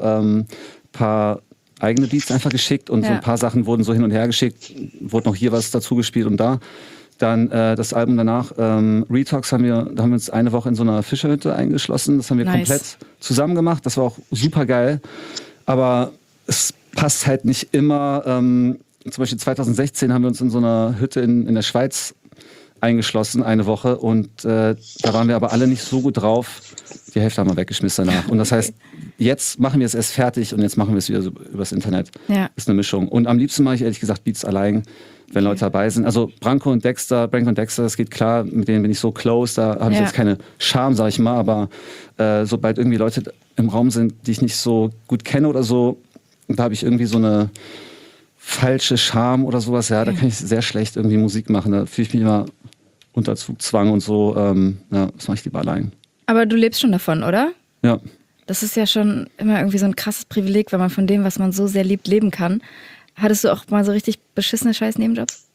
paar eigene Beats einfach geschickt und so ein paar Sachen wurden so hin und her geschickt. Wurde noch hier was dazu gespielt und da. Dann das Album danach, Retox, da haben wir uns eine Woche in so einer Fischerhütte eingeschlossen. Das haben wir komplett zusammen gemacht. Das war auch super geil. Aber es passt halt nicht immer. Zum Beispiel 2016 haben wir uns in so einer Hütte in der Schweiz eingeschlossen, eine Woche. Und da waren wir aber alle nicht so gut drauf. Die Hälfte haben wir weggeschmissen danach. Und das heißt, jetzt machen wir es erst fertig und jetzt machen wir es wieder so übers Internet. Ja. Ist eine Mischung. Und am liebsten mache ich ehrlich gesagt Beats allein, wenn Leute dabei sind. Also Branko und Dexter, das geht klar, mit denen bin ich so close, da habe ich jetzt keine Scham, sag ich mal, aber sobald irgendwie Leute im Raum sind, die ich nicht so gut kenne oder so, da habe ich irgendwie so eine falsche Scham oder sowas, da kann ich sehr schlecht irgendwie Musik machen, da fühle ich mich immer unter Zugzwang und so, das mache ich lieber allein. Aber du lebst schon davon, oder? Ja. Das ist ja schon immer irgendwie so ein krasses Privileg, wenn man von dem, was man so sehr liebt, leben kann. Hattest du auch mal so richtig beschissene Scheiß-Nebenjobs?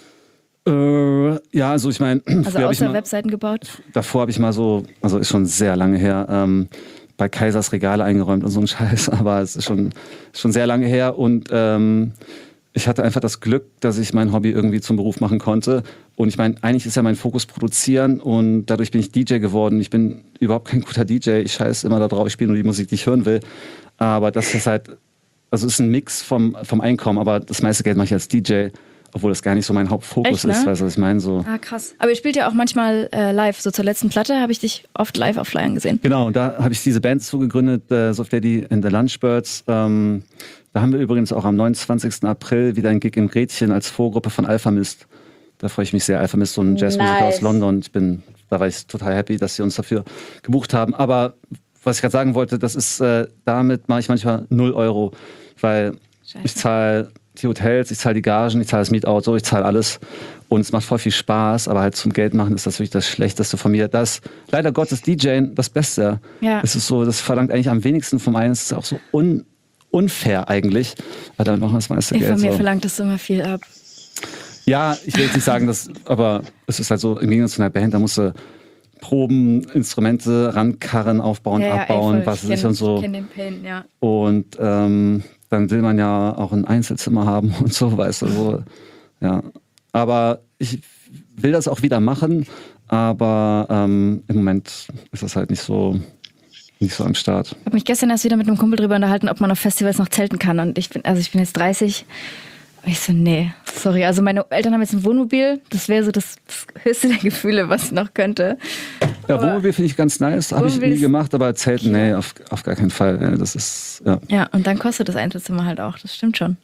Ja, also ich meine... Also außer Webseiten gebaut? Davor habe ich mal so, also ist schon sehr lange her, bei Kaisers Regale eingeräumt und so ein Scheiß, aber es ist schon sehr lange her und ich hatte einfach das Glück, dass ich mein Hobby irgendwie zum Beruf machen konnte. Und ich meine, eigentlich ist ja mein Fokus produzieren und dadurch bin ich DJ geworden. Ich bin überhaupt kein guter DJ. Ich scheiße immer da drauf, ich spiele nur die Musik, die ich hören will. Aber das ist halt, also es ist ein Mix vom Einkommen, aber das meiste Geld mache ich als DJ, obwohl das gar nicht so mein Hauptfokus Echt, ne? ist, weißt du, was ich meine? So. Ah, krass. Aber ihr spielt ja auch manchmal live. So zur letzten Platte habe ich dich oft live auf Flyern gesehen. Genau, und da habe ich diese Band zugegründet, Soft Daddy and the Lunchbirds. Da haben wir übrigens auch am 29. April wieder ein Gig im Gretchen als Vorgruppe von Alpha Mist. Da freue ich mich sehr. Alpha Mist, so ein Jazzmusiker aus London. Da war ich total happy, dass sie uns dafür gebucht haben. Aber was ich gerade sagen wollte, das ist, damit mache ich manchmal 0 Euro, weil ich zahle die Hotels, ich zahle die Gagen, ich zahle das Mietauto, ich zahle alles. Und es macht voll viel Spaß, aber halt zum Geld machen ist das wirklich das Schlechteste von mir. Das leider Gottes DJing das Beste. Ja. Es ist so, das verlangt eigentlich am wenigsten vom einen. Es ist auch so unfair eigentlich, weil damit machen wir das meiste Geld. Von mir so. verlangt das immer viel ab. Ja, ich will jetzt nicht sagen, aber es ist halt so, im Gegensatz zu einer Band, da musst du Proben, Instrumente rankarren, aufbauen, abbauen, was weiß ich und so. Ich kenne den Pain, ja. Und dann will man ja auch ein Einzelzimmer haben und so, weißt du, so. Ja. Aber ich will das auch wieder machen, aber im Moment ist das halt nicht so am Start. Ich habe mich gestern erst wieder mit einem Kumpel drüber unterhalten, ob man auf Festivals noch zelten kann. Und ich bin jetzt 30. Und ich so, nee, sorry. Also meine Eltern haben jetzt ein Wohnmobil. Das wäre so das höchste der Gefühle, was ich noch könnte. Ja, Wohnmobil finde ich ganz nice. Habe ich nie gemacht, aber Zelten, nee, auf gar keinen Fall. Das ist, ja. Ja, und dann kostet das Einzelzimmer halt auch. Das stimmt schon.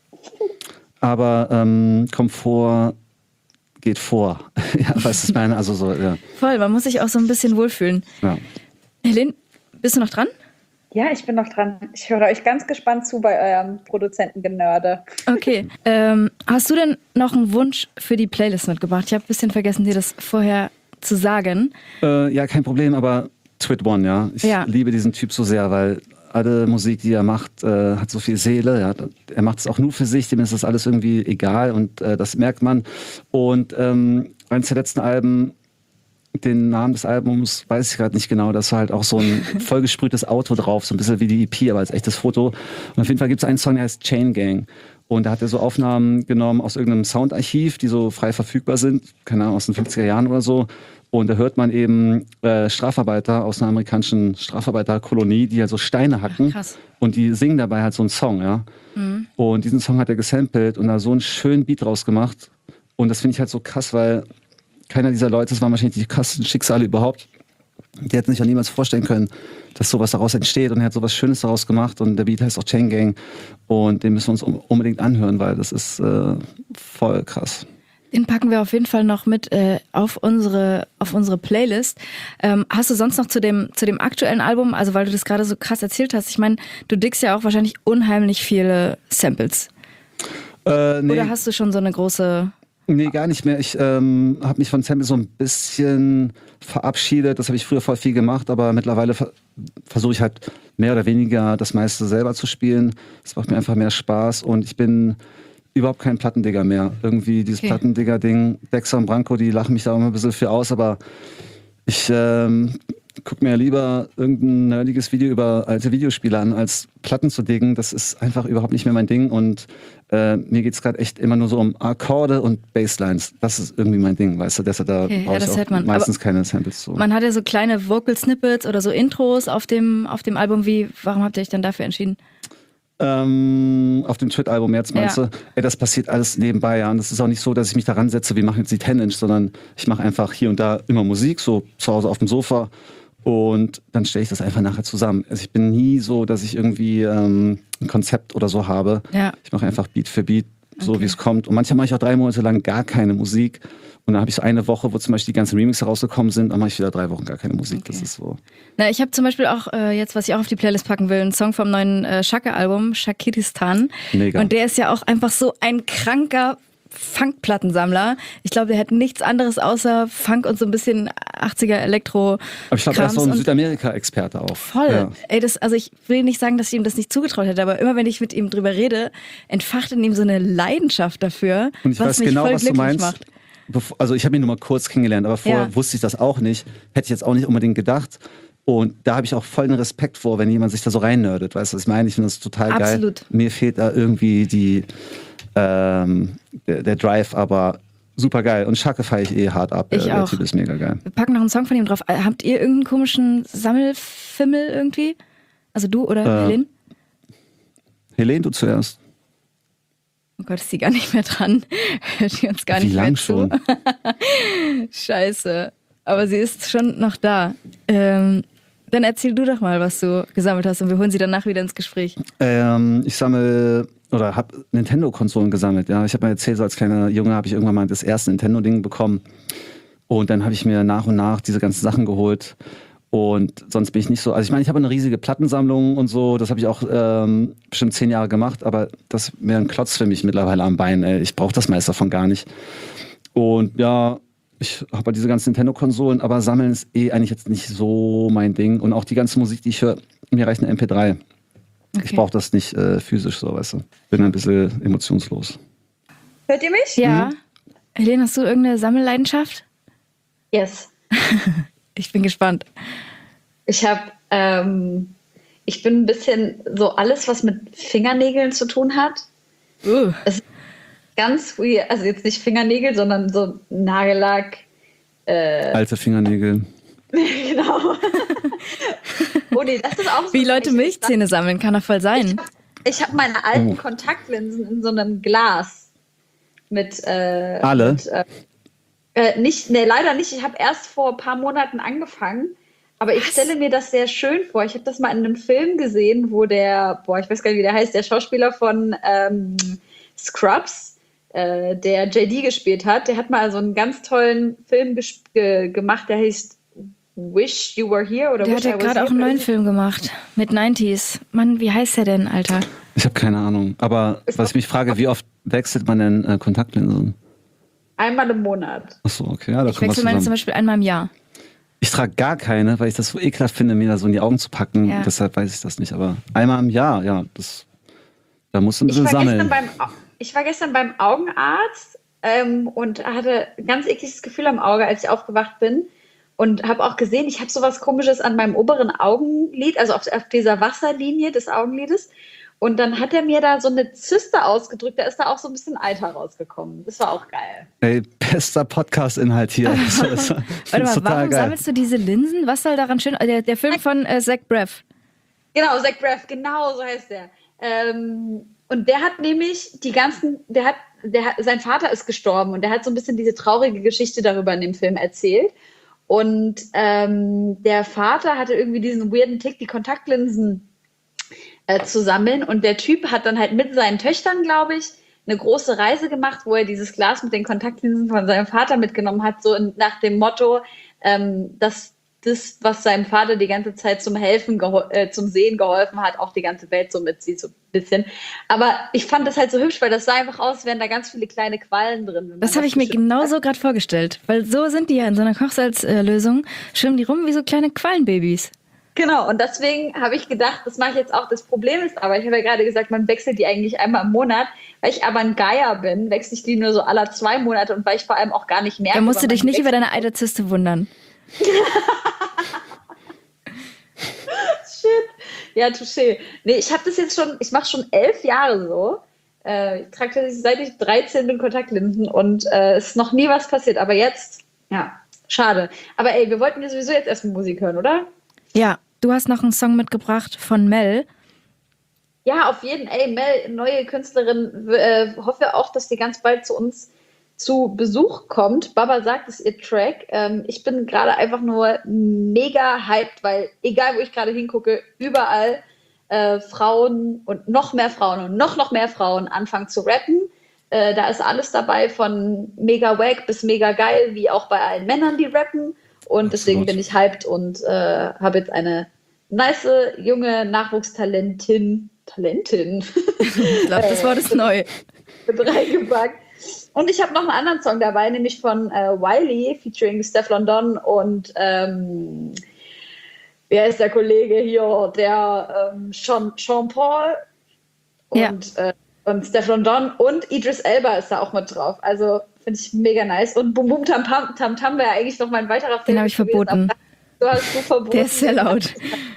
Aber Komfort geht vor. Ja, was ich meine? Also so, ja. Voll, man muss sich auch so ein bisschen wohlfühlen. Ja. Helene, bist du noch dran? Ja, ich bin noch dran. Ich höre euch ganz gespannt zu bei eurem Produzentengenörde. Okay. Hast du denn noch einen Wunsch für die Playlist mitgebracht? Ich habe ein bisschen vergessen, dir das vorher zu sagen. Ja, kein Problem, aber Twit One, ja. Ich liebe diesen Typ so sehr, weil alle Musik, die er macht, hat so viel Seele. Ja. Er macht es auch nur für sich, dem ist das alles irgendwie egal und das merkt man. Und eines der letzten Alben, den Namen des Albums weiß ich gerade nicht genau, das war halt auch so ein vollgesprühtes Auto drauf, so ein bisschen wie die EP, aber als echtes Foto. Und auf jeden Fall gibt es einen Song, der heißt Chain Gang. Und da hat er so Aufnahmen genommen aus irgendeinem Soundarchiv, die so frei verfügbar sind, keine Ahnung, aus den 50er Jahren oder so. Und da hört man eben Strafarbeiter aus einer amerikanischen Strafarbeiterkolonie, die halt so Steine hacken. Krass. Und die singen dabei halt so einen Song, ja. Mhm. Und diesen Song hat er gesampelt und da so einen schönen Beat draus gemacht. Und das finde ich halt so krass, weil keiner dieser Leute, das waren wahrscheinlich die krassesten Schicksale überhaupt. Die hätten sich auch niemals vorstellen können, dass sowas daraus entsteht. Und er hat sowas Schönes daraus gemacht. Und der Beat heißt auch Chain Gang. Und den müssen wir uns unbedingt anhören, weil das ist voll krass. Den packen wir auf jeden Fall noch mit auf unsere Playlist. Hast du sonst noch zu dem aktuellen Album, also weil du das gerade so krass erzählt hast, ich meine, du diggst ja auch wahrscheinlich unheimlich viele Samples. Nee. Oder hast du schon so eine große... Nee, gar nicht mehr. Ich habe mich von Samples so ein bisschen verabschiedet. Das habe ich früher voll viel gemacht, aber mittlerweile versuche ich halt mehr oder weniger das meiste selber zu spielen. Das macht mir einfach mehr Spaß und ich bin überhaupt kein Plattendigger mehr. Irgendwie dieses Plattendigger-Ding, Dexter und Branko, die lachen mich da immer ein bisschen für aus, aber ich gucke mir lieber irgendein nerdiges Video über alte Videospiele an, als Platten zu diggen. Das ist einfach überhaupt nicht mehr mein Ding und mir geht es gerade echt immer nur so um Akkorde und Basslines. Das ist irgendwie mein Ding, weißt du, deshalb da brauche ich auch meistens keine Samples zu. Man hat ja so kleine Vocal-Snippets oder so Intros auf dem Album. Warum habt ihr euch dann dafür entschieden? Auf dem Twit-Album jetzt, meinst du? Ey, das passiert alles nebenbei, ja. Und das ist auch nicht so, dass ich mich daran setze, wir machen jetzt die 10-Inch, sondern ich mache einfach hier und da immer Musik, so zu Hause auf dem Sofa. Und dann stelle ich das einfach nachher zusammen. Also ich bin nie so, dass ich irgendwie ein Konzept oder so habe. Ja. Ich mache einfach Beat für Beat, so wie es kommt. Und manchmal mache ich auch 3 Monate lang gar keine Musik. Und dann habe ich so eine Woche, wo zum Beispiel die ganzen Remixes rausgekommen sind, dann mache ich wieder 3 Wochen gar keine Musik. Okay. Das ist so. Na, ich habe zum Beispiel auch jetzt, was ich auch auf die Playlist packen will, einen Song vom neuen Shaka-Album, Shakiristan. Mega. Und der ist ja auch einfach so ein kranker Funk-Plattensammler. Ich glaube, der hat nichts anderes außer Funk und so ein bisschen 80er Elektro. Aber ich glaube, er ist so ein Südamerika-Experte auch. Voll. Ja. Ey, also ich will nicht sagen, dass ich ihm das nicht zugetraut hätte, aber immer wenn ich mit ihm drüber rede, entfacht in ihm so eine Leidenschaft dafür, und ich was weiß mich genau, voll was du glücklich meinst. macht. Also ich habe ihn nur mal kurz kennengelernt, aber vorher wusste ich das auch nicht. Hätte ich jetzt auch nicht unbedingt gedacht. Und da habe ich auch vollen Respekt vor, wenn jemand sich da so reinnördet. Weißt du, was ich meine? Ich finde das total Absolut. geil. Mir fehlt da irgendwie der Drive, aber super geil. Und Schacke feiere ich hart ab. Ich der auch. Typ ist mega geil. Wir packen noch einen Song von ihm drauf. Habt ihr irgendeinen komischen Sammelfimmel irgendwie? Also du oder Helene? Helene, du zuerst. Oh Gott, ist sie gar nicht mehr dran. Hört die uns gar Wie nicht mehr lang zu. schon? Scheiße. Aber sie ist schon noch da. Dann erzähl du doch mal, was du gesammelt hast und wir holen sie danach wieder ins Gespräch. Ich sammle oder habe Nintendo-Konsolen gesammelt. Ja, ich habe mir erzählt, so als kleiner Junge habe ich irgendwann mal das erste Nintendo-Ding bekommen. Und dann habe ich mir nach und nach diese ganzen Sachen geholt. Und sonst bin ich nicht so. Also ich meine, ich habe eine riesige Plattensammlung und so. Das habe ich auch bestimmt 10 Jahre gemacht. Aber das wäre ein Klotz für mich mittlerweile am Bein. Ey. Ich brauche das meist davon gar nicht. Und ja, ich habe halt diese ganzen Nintendo-Konsolen. Aber Sammeln ist eigentlich jetzt nicht so mein Ding. Und auch die ganze Musik, die ich höre, mir reicht eine MP3. Okay. Ich brauche das nicht physisch so, weißt du. Bin ein bisschen emotionslos. Hört ihr mich? Ja. Helene, hast du irgendeine Sammelleidenschaft? Yes. Ich bin gespannt. Ich bin ein bisschen so alles, was mit Fingernägeln zu tun hat. Es ist ganz weird, also jetzt nicht Fingernägel, sondern so Nagellack. Alte Fingernägel. Genau. Oh nee, das ist auch so. Wie Leute Milchzähne sammeln, kann doch voll sein. Ich hab meine alten Kontaktlinsen in so einem Glas. Mit alle? Leider nicht. Ich habe erst vor ein paar Monaten angefangen. Aber ich stelle mir das sehr schön vor. Ich habe das mal in einem Film gesehen, wo ich weiß gar nicht, wie der heißt, der Schauspieler von Scrubs, der JD gespielt hat, der hat mal so einen ganz tollen Film gemacht, der heißt Wish You Were Here. Oder der hat ja gerade auch einen neuen Film gemacht mit 90s. Mann, wie heißt der denn, Alter? Ich habe keine Ahnung. Aber was ich mich frage, wie oft wechselt man denn Kontaktlinsen? Einmal im Monat. Achso, okay. Ja, da ich wechsle meine zum Beispiel einmal im Jahr. Ich trage gar keine, weil ich das so ekelhaft finde, mir da so in die Augen zu packen. Ja. Deshalb weiß ich das nicht. Aber einmal im Jahr, ja, da musst du ein bisschen sammeln. Ich war gestern beim Augenarzt und hatte ein ganz ekliges Gefühl am Auge, als ich aufgewacht bin. Und habe auch gesehen, ich habe sowas Komisches an meinem oberen Augenlid, also auf dieser Wasserlinie des Augenlides. Und dann hat er mir da so eine Zyste ausgedrückt, da ist da auch so ein bisschen Eiter rausgekommen. Das war auch geil. Ey, bester Podcast-Inhalt hier. Warte mal, warum sammelst du diese Linsen? Was soll daran schön... Der Film von Zach Braff. Genau, Zach Braff, genau so heißt der. Und der hat nämlich sein Vater ist gestorben und der hat so ein bisschen diese traurige Geschichte darüber in dem Film erzählt. Und der Vater hatte irgendwie diesen weirden Tick, die Kontaktlinsen zu sammeln. Und der Typ hat dann halt mit seinen Töchtern, glaube ich, eine große Reise gemacht, wo er dieses Glas mit den Kontaktlinsen von seinem Vater mitgenommen hat, so nach dem Motto, dass das, was seinem Vater die ganze Zeit zum Sehen geholfen hat, auch die ganze Welt so mitzieht, so ein bisschen. Aber ich fand das halt so hübsch, weil das sah einfach aus, wären da ganz viele kleine Quallen drin. Das habe ich mir genauso gerade vorgestellt, weil so sind die ja in so einer Kochsalzlösung, schwimmen die rum wie so kleine Quallenbabys. Genau, und deswegen habe ich gedacht, das mache ich jetzt auch. Das Problem ist aber, ich habe ja gerade gesagt, man wechselt die eigentlich einmal im Monat. Weil ich aber ein Geier bin, wechsle ich die nur so alle 2 Monate und weil ich vor allem auch gar nicht merke. Da musst du dich nicht über deine Eiterzyste wundern. Shit. Ja, touché. Nee, ich mache schon 11 Jahre so. Ich trage das seit ich 13 bin Kontaktlinsen und es ist noch nie was passiert. Aber jetzt, ja, schade. Aber ey, wir wollten ja sowieso jetzt erstmal Musik hören, oder? Ja, du hast noch einen Song mitgebracht von Mel. Ja, auf jeden Fall. Mel, neue Künstlerin, hoffe auch, dass die ganz bald zu uns zu Besuch kommt. Baba sagt, es ist ihr Track. Ich bin gerade einfach nur mega hyped, weil egal, wo ich gerade hingucke, überall Frauen und noch mehr Frauen und noch mehr Frauen anfangen zu rappen. Da ist alles dabei, von mega wack bis mega geil, wie auch bei allen Männern, die rappen. Und deswegen bin ich hyped und habe jetzt eine nice, junge Nachwuchstalentin. Ich glaube, das Wort ist neu. Mit reingepackt. Und ich habe noch einen anderen Song dabei, nämlich von Wiley featuring Steph London und wer ist der Kollege hier? Der Sean Paul und Steph London und Idris Elba ist da auch mit drauf. Also finde ich mega nice. Und Boom Boom Tam Tam wäre eigentlich noch mal ein weiterer Film. Den habe ich verboten. Du hast so verboten. Der ist sehr laut.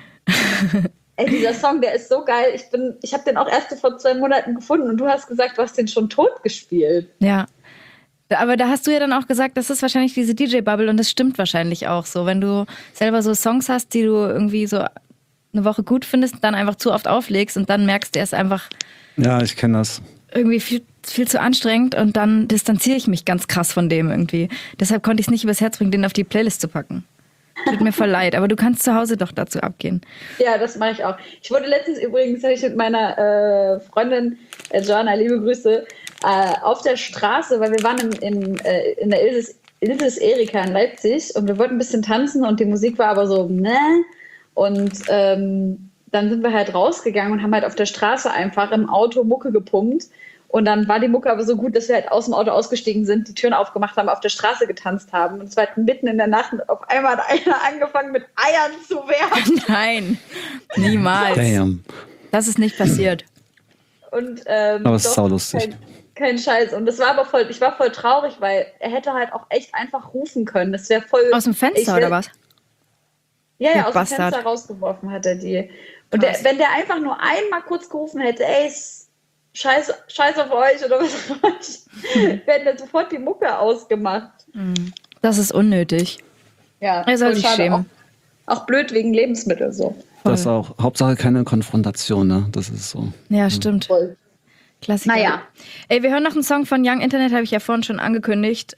Ey, dieser Song, der ist so geil. Ich habe den auch erst vor 2 Monaten gefunden und du hast gesagt, du hast den schon tot gespielt. Ja. Aber da hast du ja dann auch gesagt, das ist wahrscheinlich diese DJ-Bubble und das stimmt wahrscheinlich auch so. Wenn du selber so Songs hast, die du irgendwie so eine Woche gut findest, dann einfach zu oft auflegst und dann merkst, der ist einfach Ja, ich kenne das. irgendwie viel zu anstrengend und dann distanziere ich mich ganz krass von dem irgendwie. Deshalb konnte ich es nicht übers Herz bringen, den auf die Playlist zu packen. Tut mir voll leid, aber du kannst zu Hause doch dazu abgehen. Ja, das mache ich auch. Ich wurde letztens übrigens, habe ich mit meiner Freundin Joanna, liebe Grüße, auf der Straße, weil wir waren in der Ilses Erika in Leipzig und wir wollten ein bisschen tanzen und die Musik war aber so, ne? Und dann sind wir halt rausgegangen und haben halt auf der Straße einfach im Auto Mucke gepumpt. Und dann war die Mucke aber so gut, dass wir halt aus dem Auto ausgestiegen sind, die Türen aufgemacht haben, auf der Straße getanzt haben. Und es war halt mitten in der Nacht und auf einmal hat einer angefangen mit Eiern zu werfen. Nein, niemals. Damn. Das ist nicht passiert. Und, Aber es ist saulustig. Kein Scheiß. Und das war aber ich war voll traurig, weil er hätte halt auch echt einfach rufen können. Das wäre voll. Aus dem Fenster oder was? Ja, aus Bastard. dem Fenster rausgeworfen hat er die. Und wenn der einfach nur einmal kurz gerufen hätte, ey, Scheiß auf euch oder was auch immer, werden dann sofort die Mucke ausgemacht. Das ist unnötig. Ja, Er soll voll sich schade. schämen. Auch blöd wegen Lebensmittel so. Das ist auch Hauptsache keine Konfrontation, ne? Das ist so. Ja, stimmt. Voll. Klassiker. Naja. Ey, wir hören noch einen Song von Young Internet, habe ich ja vorhin schon angekündigt.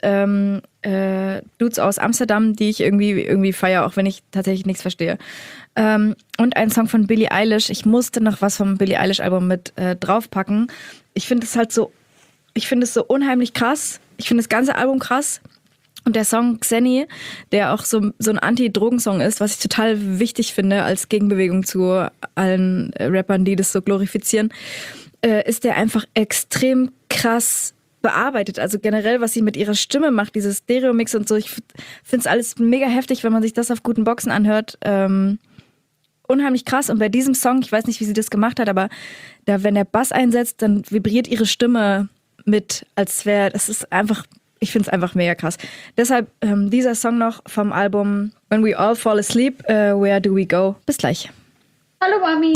Dudes aus Amsterdam, die ich irgendwie feiere, auch wenn ich tatsächlich nichts verstehe. Und ein Song von Billie Eilish. Ich musste noch was vom Billie Eilish Album mit draufpacken. Ich finde es halt so, so unheimlich krass. Ich finde das ganze Album krass. Und der Song Xenny, der auch so ein Anti-Drogen-Song ist, was ich total wichtig finde als Gegenbewegung zu allen Rappern, die das so glorifizieren, ist der einfach extrem krass bearbeitet. Also generell, was sie mit ihrer Stimme macht, dieses Stereo-Mix und so. Ich finde es alles mega heftig, wenn man sich das auf guten Boxen anhört. Unheimlich krass. Und bei diesem Song, ich weiß nicht, wie sie das gemacht hat, aber wenn der Bass einsetzt, dann vibriert ihre Stimme mit, das ist einfach, ich finde es einfach mega krass. Deshalb dieser Song noch vom Album When We All Fall Asleep, Where Do We Go? Bis gleich. Hallo Mami.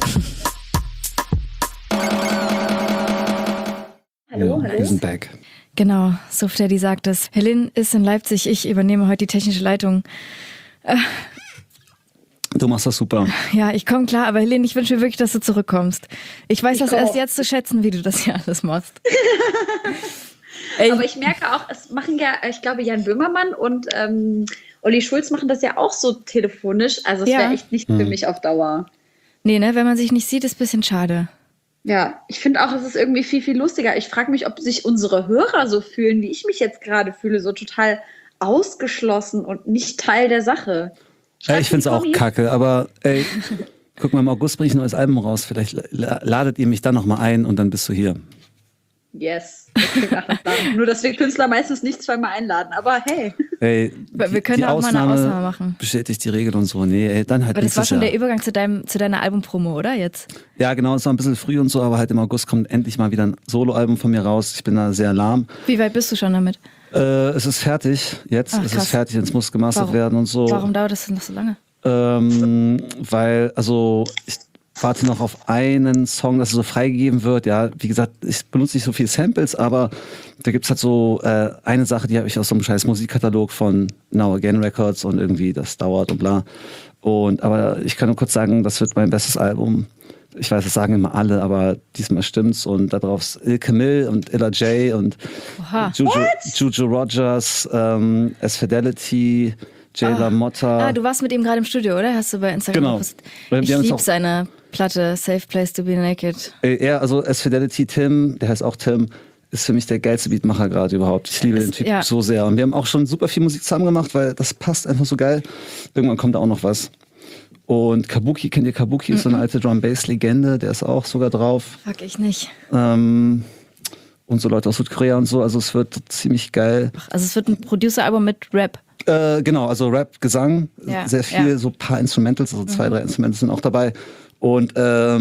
Hallo. Wir sind back. Genau, Suf Daddy sagt es. Helene ist in Leipzig, ich übernehme heute die technische Leitung. Du machst das super. Ja, ich komme klar, aber Helene, ich wünsche mir wirklich, dass du zurückkommst. Ich weiß das erst jetzt zu schätzen, wie du das hier alles machst. Ey. Aber ich merke auch, es machen ja, ich glaube, Jan Böhmermann und Olli Schulz machen das ja auch so telefonisch. Also es wäre echt nicht für mich auf Dauer. Nee, ne, wenn man sich nicht sieht, ist ein bisschen schade. Ja, ich finde auch, es ist irgendwie viel, viel lustiger. Ich frage mich, ob sich unsere Hörer so fühlen, wie ich mich jetzt gerade fühle, so total ausgeschlossen und nicht Teil der Sache. Ja, ich finde es auch kacke, aber ey, guck mal, im August bringe ich ein neues Album raus. Vielleicht ladet ihr mich dann nochmal ein und dann bist du hier. Yes. Nur, dass wir Künstler meistens nicht zweimal einladen, aber hey. Ey, wir können auch mal eine Ausnahme machen. Bestätigt die Regel und so. Nee, ey, dann halt. Aber das war schon Jahr. der Übergang zu deiner Albumpromo, oder jetzt? Ja, genau, es war ein bisschen früh und so, aber halt im August kommt endlich mal wieder ein Soloalbum von mir raus. Ich bin da sehr lahm. Wie weit bist du schon damit? Es ist fertig jetzt. Ach, es ist fertig, es muss gemastert werden und so. Warum dauert das denn noch so lange? Weil, also ich warte noch auf einen Song, dass er so freigegeben wird. Ja, wie gesagt, ich benutze nicht so viel Samples, aber da gibt's halt so eine Sache, die habe ich aus so einem scheiß Musikkatalog von Now Again Records und irgendwie das dauert und bla. Aber ich kann nur kurz sagen, das wird mein bestes Album. Ich weiß, das sagen immer alle, aber diesmal stimmt's. Und da drauf ist Il Camille und Illa J und Juju Rogers, S Fidelity, Jay LaMotta. Du warst mit ihm gerade im Studio, oder? Hast du bei Instagram gepostet? Genau. Ich liebe seine Platte Safe Place to Be Naked. Also S Fidelity Tim, der heißt auch Tim, ist für mich der geilste Beatmacher gerade überhaupt. Ich liebe den Typ so sehr. Und wir haben auch schon super viel Musik zusammen gemacht, weil das passt einfach so geil. Irgendwann kommt da auch noch was. Und Kabuki, kennt ihr Kabuki? Ist so eine alte Drum-Bass-Legende, der ist auch sogar drauf. Fuck, ich nicht. Und so Leute aus Südkorea und so, also es wird ziemlich geil. Also es wird ein Producer-Album mit Rap. Genau, also Rap, Gesang, sehr viel, so ein paar Instrumentals, also 2, 3 Instrumentals sind auch dabei. Und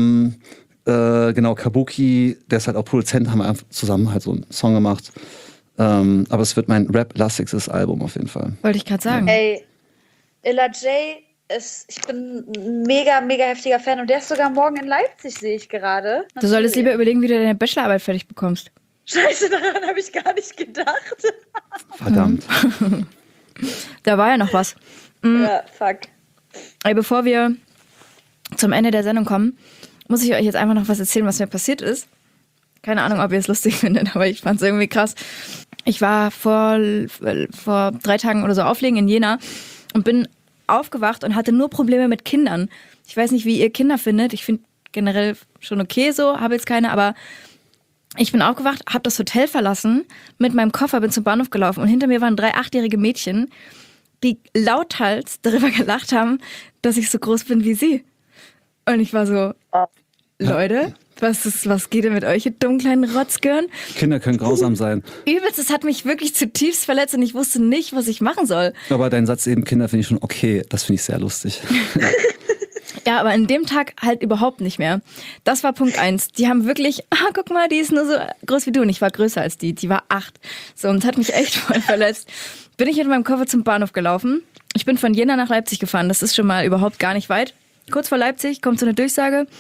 genau, Kabuki, der ist halt auch Produzent, haben wir einfach zusammen halt so einen Song gemacht. Aber es wird mein Rap-lastigstes Album auf jeden Fall. Wollte ich gerade sagen. Ey, Illa J ich bin ein mega, mega heftiger Fan und der ist sogar morgen in Leipzig, sehe ich gerade. Du solltest lieber überlegen, wie du deine Bachelorarbeit fertig bekommst. Scheiße, daran habe ich gar nicht gedacht. Verdammt. Da war ja noch was. Ja, fuck. Ey, bevor wir zum Ende der Sendung kommen, muss ich euch jetzt einfach noch was erzählen, was mir passiert ist. Keine Ahnung, ob ihr es lustig findet, aber ich fand es irgendwie krass. Ich war vor 3 Tagen oder so auflegen in Jena und bin aufgewacht und hatte nur Probleme mit Kindern. Ich weiß nicht, wie ihr Kinder findet. Ich finde generell schon okay so, habe jetzt keine, aber ich bin aufgewacht, habe das Hotel verlassen, mit meinem Koffer bin zum Bahnhof gelaufen und hinter mir waren 3 8-jährige Mädchen, die lauthals darüber gelacht haben, dass ich so groß bin wie sie. Und ich war so, Leute, was geht denn mit euch, ihr dummen kleinen Rotzgirn? Kinder können grausam sein. Übelst, es hat mich wirklich zutiefst verletzt und ich wusste nicht, was ich machen soll. Aber dein Satz eben, Kinder finde ich schon okay. Das finde ich sehr lustig. Ja, aber an dem Tag halt überhaupt nicht mehr. Das war Punkt 1. Die haben wirklich, guck mal, die ist nur so groß wie du und ich war größer als die. Die war 8. So, und das hat mich echt voll verletzt. Bin ich mit meinem Koffer zum Bahnhof gelaufen. Ich bin von Jena nach Leipzig gefahren. Das ist schon mal überhaupt gar nicht weit. Kurz vor Leipzig kommt so eine Durchsage.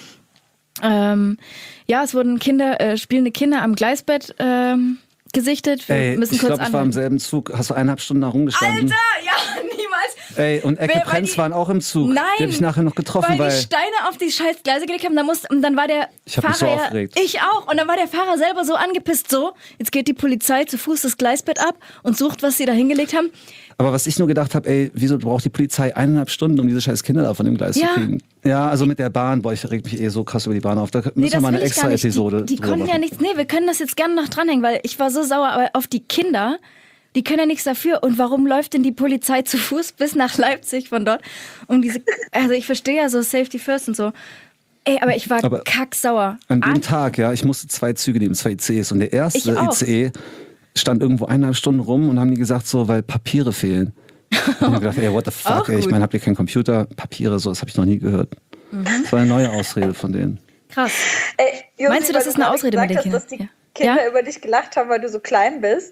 Ja, es wurden spielende Kinder am Gleisbett gesichtet. Wir müssen ich kurz glaube, ich war im selben Zug. Hast du 1,5 Stunden da rumgestanden? Alter, ja, niemals. Ey, und Ecke Prenz waren auch im Zug. Nein. Die habe ich nachher noch getroffen, weil die Steine auf die scheiß Gleise gelegt haben. Und dann war der Ich hab mich so Fahrer aufgeregt. Ich auch. Und dann war der Fahrer selber so angepisst. So, jetzt geht die Polizei zu Fuß das Gleisbett ab und sucht, was sie da hingelegt haben. Aber was ich nur gedacht habe, ey, wieso braucht die Polizei 1,5 Stunden, um diese scheiß Kinder da von dem Gleis zu kriegen? Ja, also mit der Bahn, ich reg mich so krass über die Bahn auf. Da müssen wir mal eine extra Episode Die konnten ja nichts, wir können das jetzt gerne noch dranhängen, weil ich war so sauer, aber auf die Kinder, die können ja nichts dafür. Und warum läuft denn die Polizei zu Fuß bis nach Leipzig von dort? Also ich verstehe ja so Safety First und so. Ey, aber ich war kacksauer. An dem Tag, ja, ich musste 2 Züge nehmen, 2 ICEs. Und der erste ICE stand irgendwo 1,5 Stunden rum und haben die gesagt so, weil Papiere fehlen. Und ich hab gedacht, ey, what the fuck, ey, ich meine, habt ihr keinen Computer? Papiere, so, das habe ich noch nie gehört. Das war eine neue Ausrede von denen. Krass. Ey, Josi, meinst du, das ist eine Ausrede mit den Kindern? Dass die Kinder über dich gelacht haben, weil du so klein bist.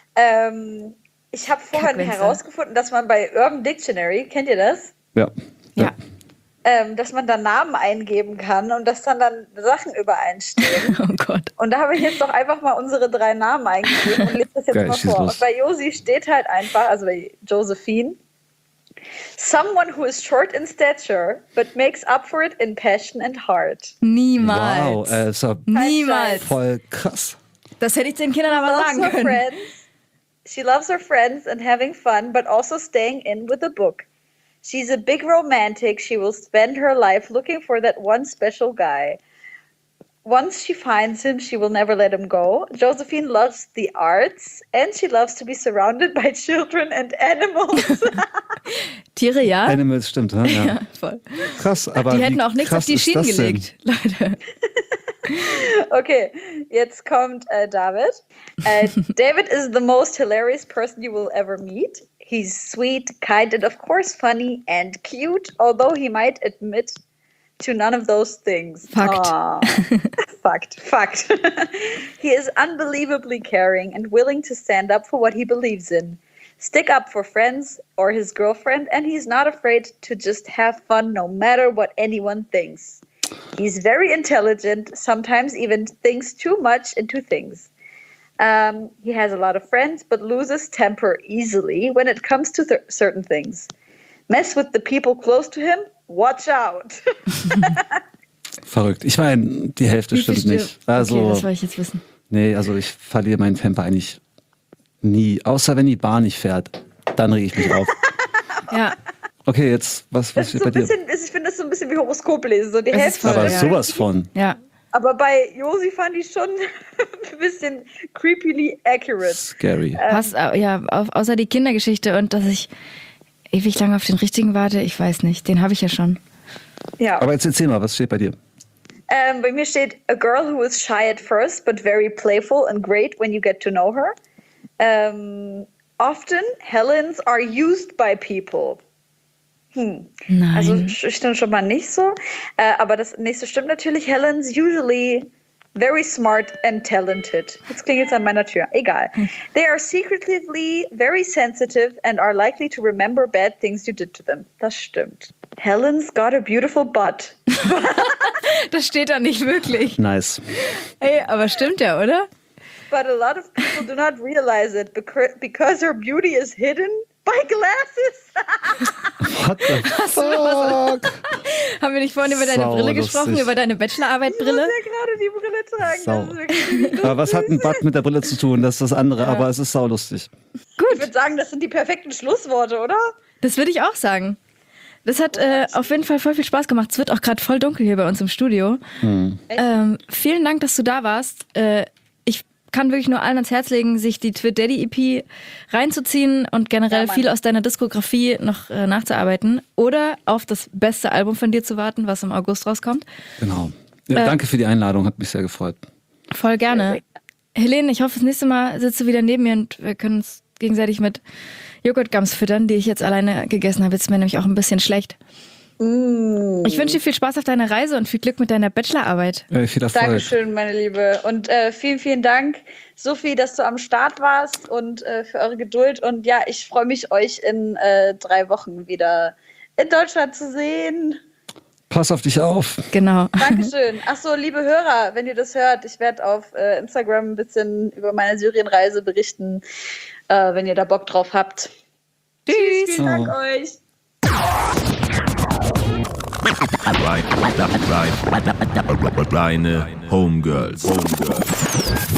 Ich habe vorhin herausgefunden, dass man bei Urban Dictionary, kennt ihr das? Ja. Dass man da Namen eingeben kann und dass dann Sachen übereinstehen. Oh Gott. Und da habe ich jetzt doch einfach mal unsere 3 Namen eingegeben und lese das jetzt mal vor. Und bei Josi steht halt einfach, also bei Josephine, someone who is short in stature, but makes up for it in passion and heart. Niemals. Wow, niemals. Voll krass. Das hätte ich den Kindern aber sagen können. She loves her friends and having fun, but also staying in with a book. She's a big romantic. She will spend her life looking for that one special guy. Once she finds him, she will never let him go. Josephine loves the arts and she loves to be surrounded by children and animals. Tiere, ja. Animals, stimmt, ja. Ja, voll. Krass, aber die hätten auch nichts auf die Schienen gelegt, Leute. Okay, jetzt kommt David. David is the most hilarious person you will ever meet. He's sweet, kind, and of course funny and cute, although he might admit to none of those things. Fact. He is unbelievably caring and willing to stand up for what he believes in. Stick up for friends or his girlfriend, and he's not afraid to just have fun no matter what anyone thinks. He's very intelligent, sometimes even thinks too much into things. He has a lot of friends, but loses temper easily when it comes to certain things. Mess with the people close to him, watch out. Verrückt. Ich meine, die Hälfte stimmt nicht. Also, okay, das wollte ich jetzt wissen. Nee, also ich verliere meinen Temper eigentlich nie. Außer wenn die Bahn nicht fährt. Dann rege ich mich auf. Ja. Okay, jetzt, was steht bei dir? Ich finde das so ein bisschen wie Horoskop lesen. So die Hälfte. Aber sowas von. Ja. Aber bei Josi fand ich schon ein bisschen creepily accurate. Scary. Außer die Kindergeschichte und dass ich ewig lange auf den richtigen warte, ich weiß nicht. Den habe ich ja schon. Ja. Aber jetzt erzähl mal, was steht bei dir? Bei mir steht, a girl who is shy at first, but very playful and great when you get to know her. Often, Helens are used by people. Nein. Also stimmt schon mal nicht so. Aber das nächste stimmt natürlich. Helens usually very smart and talented. Jetzt klingelt es an meiner Tür. Egal. They are secretly very sensitive and are likely to remember bad things you did to them. Das stimmt. Helen's got a beautiful butt. Das steht da nicht wirklich. Nice. Ey, aber stimmt ja, oder? But a lot of people do not realize it because her beauty is hidden by glasses. What the fuck? Haben wir nicht vorhin über deine Brille Saulustig. gesprochen, über deine Bachelorarbeit-Brille? Ich muss ja gerade die Brille tragen. Sau. Das ist wirklich Aber was hat ein Butt mit der Brille zu tun? Das ist das andere, aber es ist saulustig. Ich würde sagen, das sind die perfekten Schlussworte, oder? Das würde ich auch sagen. Das hat auf jeden Fall voll viel Spaß gemacht. Es wird auch gerade voll dunkel hier bei uns im Studio. Vielen Dank, dass du da warst. Ich kann wirklich nur allen ans Herz legen, sich die Twit Daddy EP reinzuziehen und generell viel aus deiner Diskografie noch nachzuarbeiten oder auf das beste Album von dir zu warten, was im August rauskommt. Genau. Ja, danke für die Einladung, hat mich sehr gefreut. Voll gerne. Helene, ich hoffe, das nächste Mal sitzt du wieder neben mir und wir können uns gegenseitig mit Joghurtgums füttern, die ich jetzt alleine gegessen habe. Jetzt ist mir nämlich auch ein bisschen schlecht. Ich wünsche dir viel Spaß auf deiner Reise und viel Glück mit deiner Bachelorarbeit. Viel Erfolg. Dankeschön, meine Liebe. Und vielen, vielen Dank, Sophie, dass du am Start warst und für eure Geduld. Und ja, ich freue mich, euch in 3 Wochen wieder in Deutschland zu sehen. Pass auf dich auf. Genau. Dankeschön. Achso, liebe Hörer, wenn ihr das hört, ich werde auf Instagram ein bisschen über meine Syrienreise berichten, wenn ihr da Bock drauf habt. Tschüss. Vielen Dank euch. Reine Homegirls.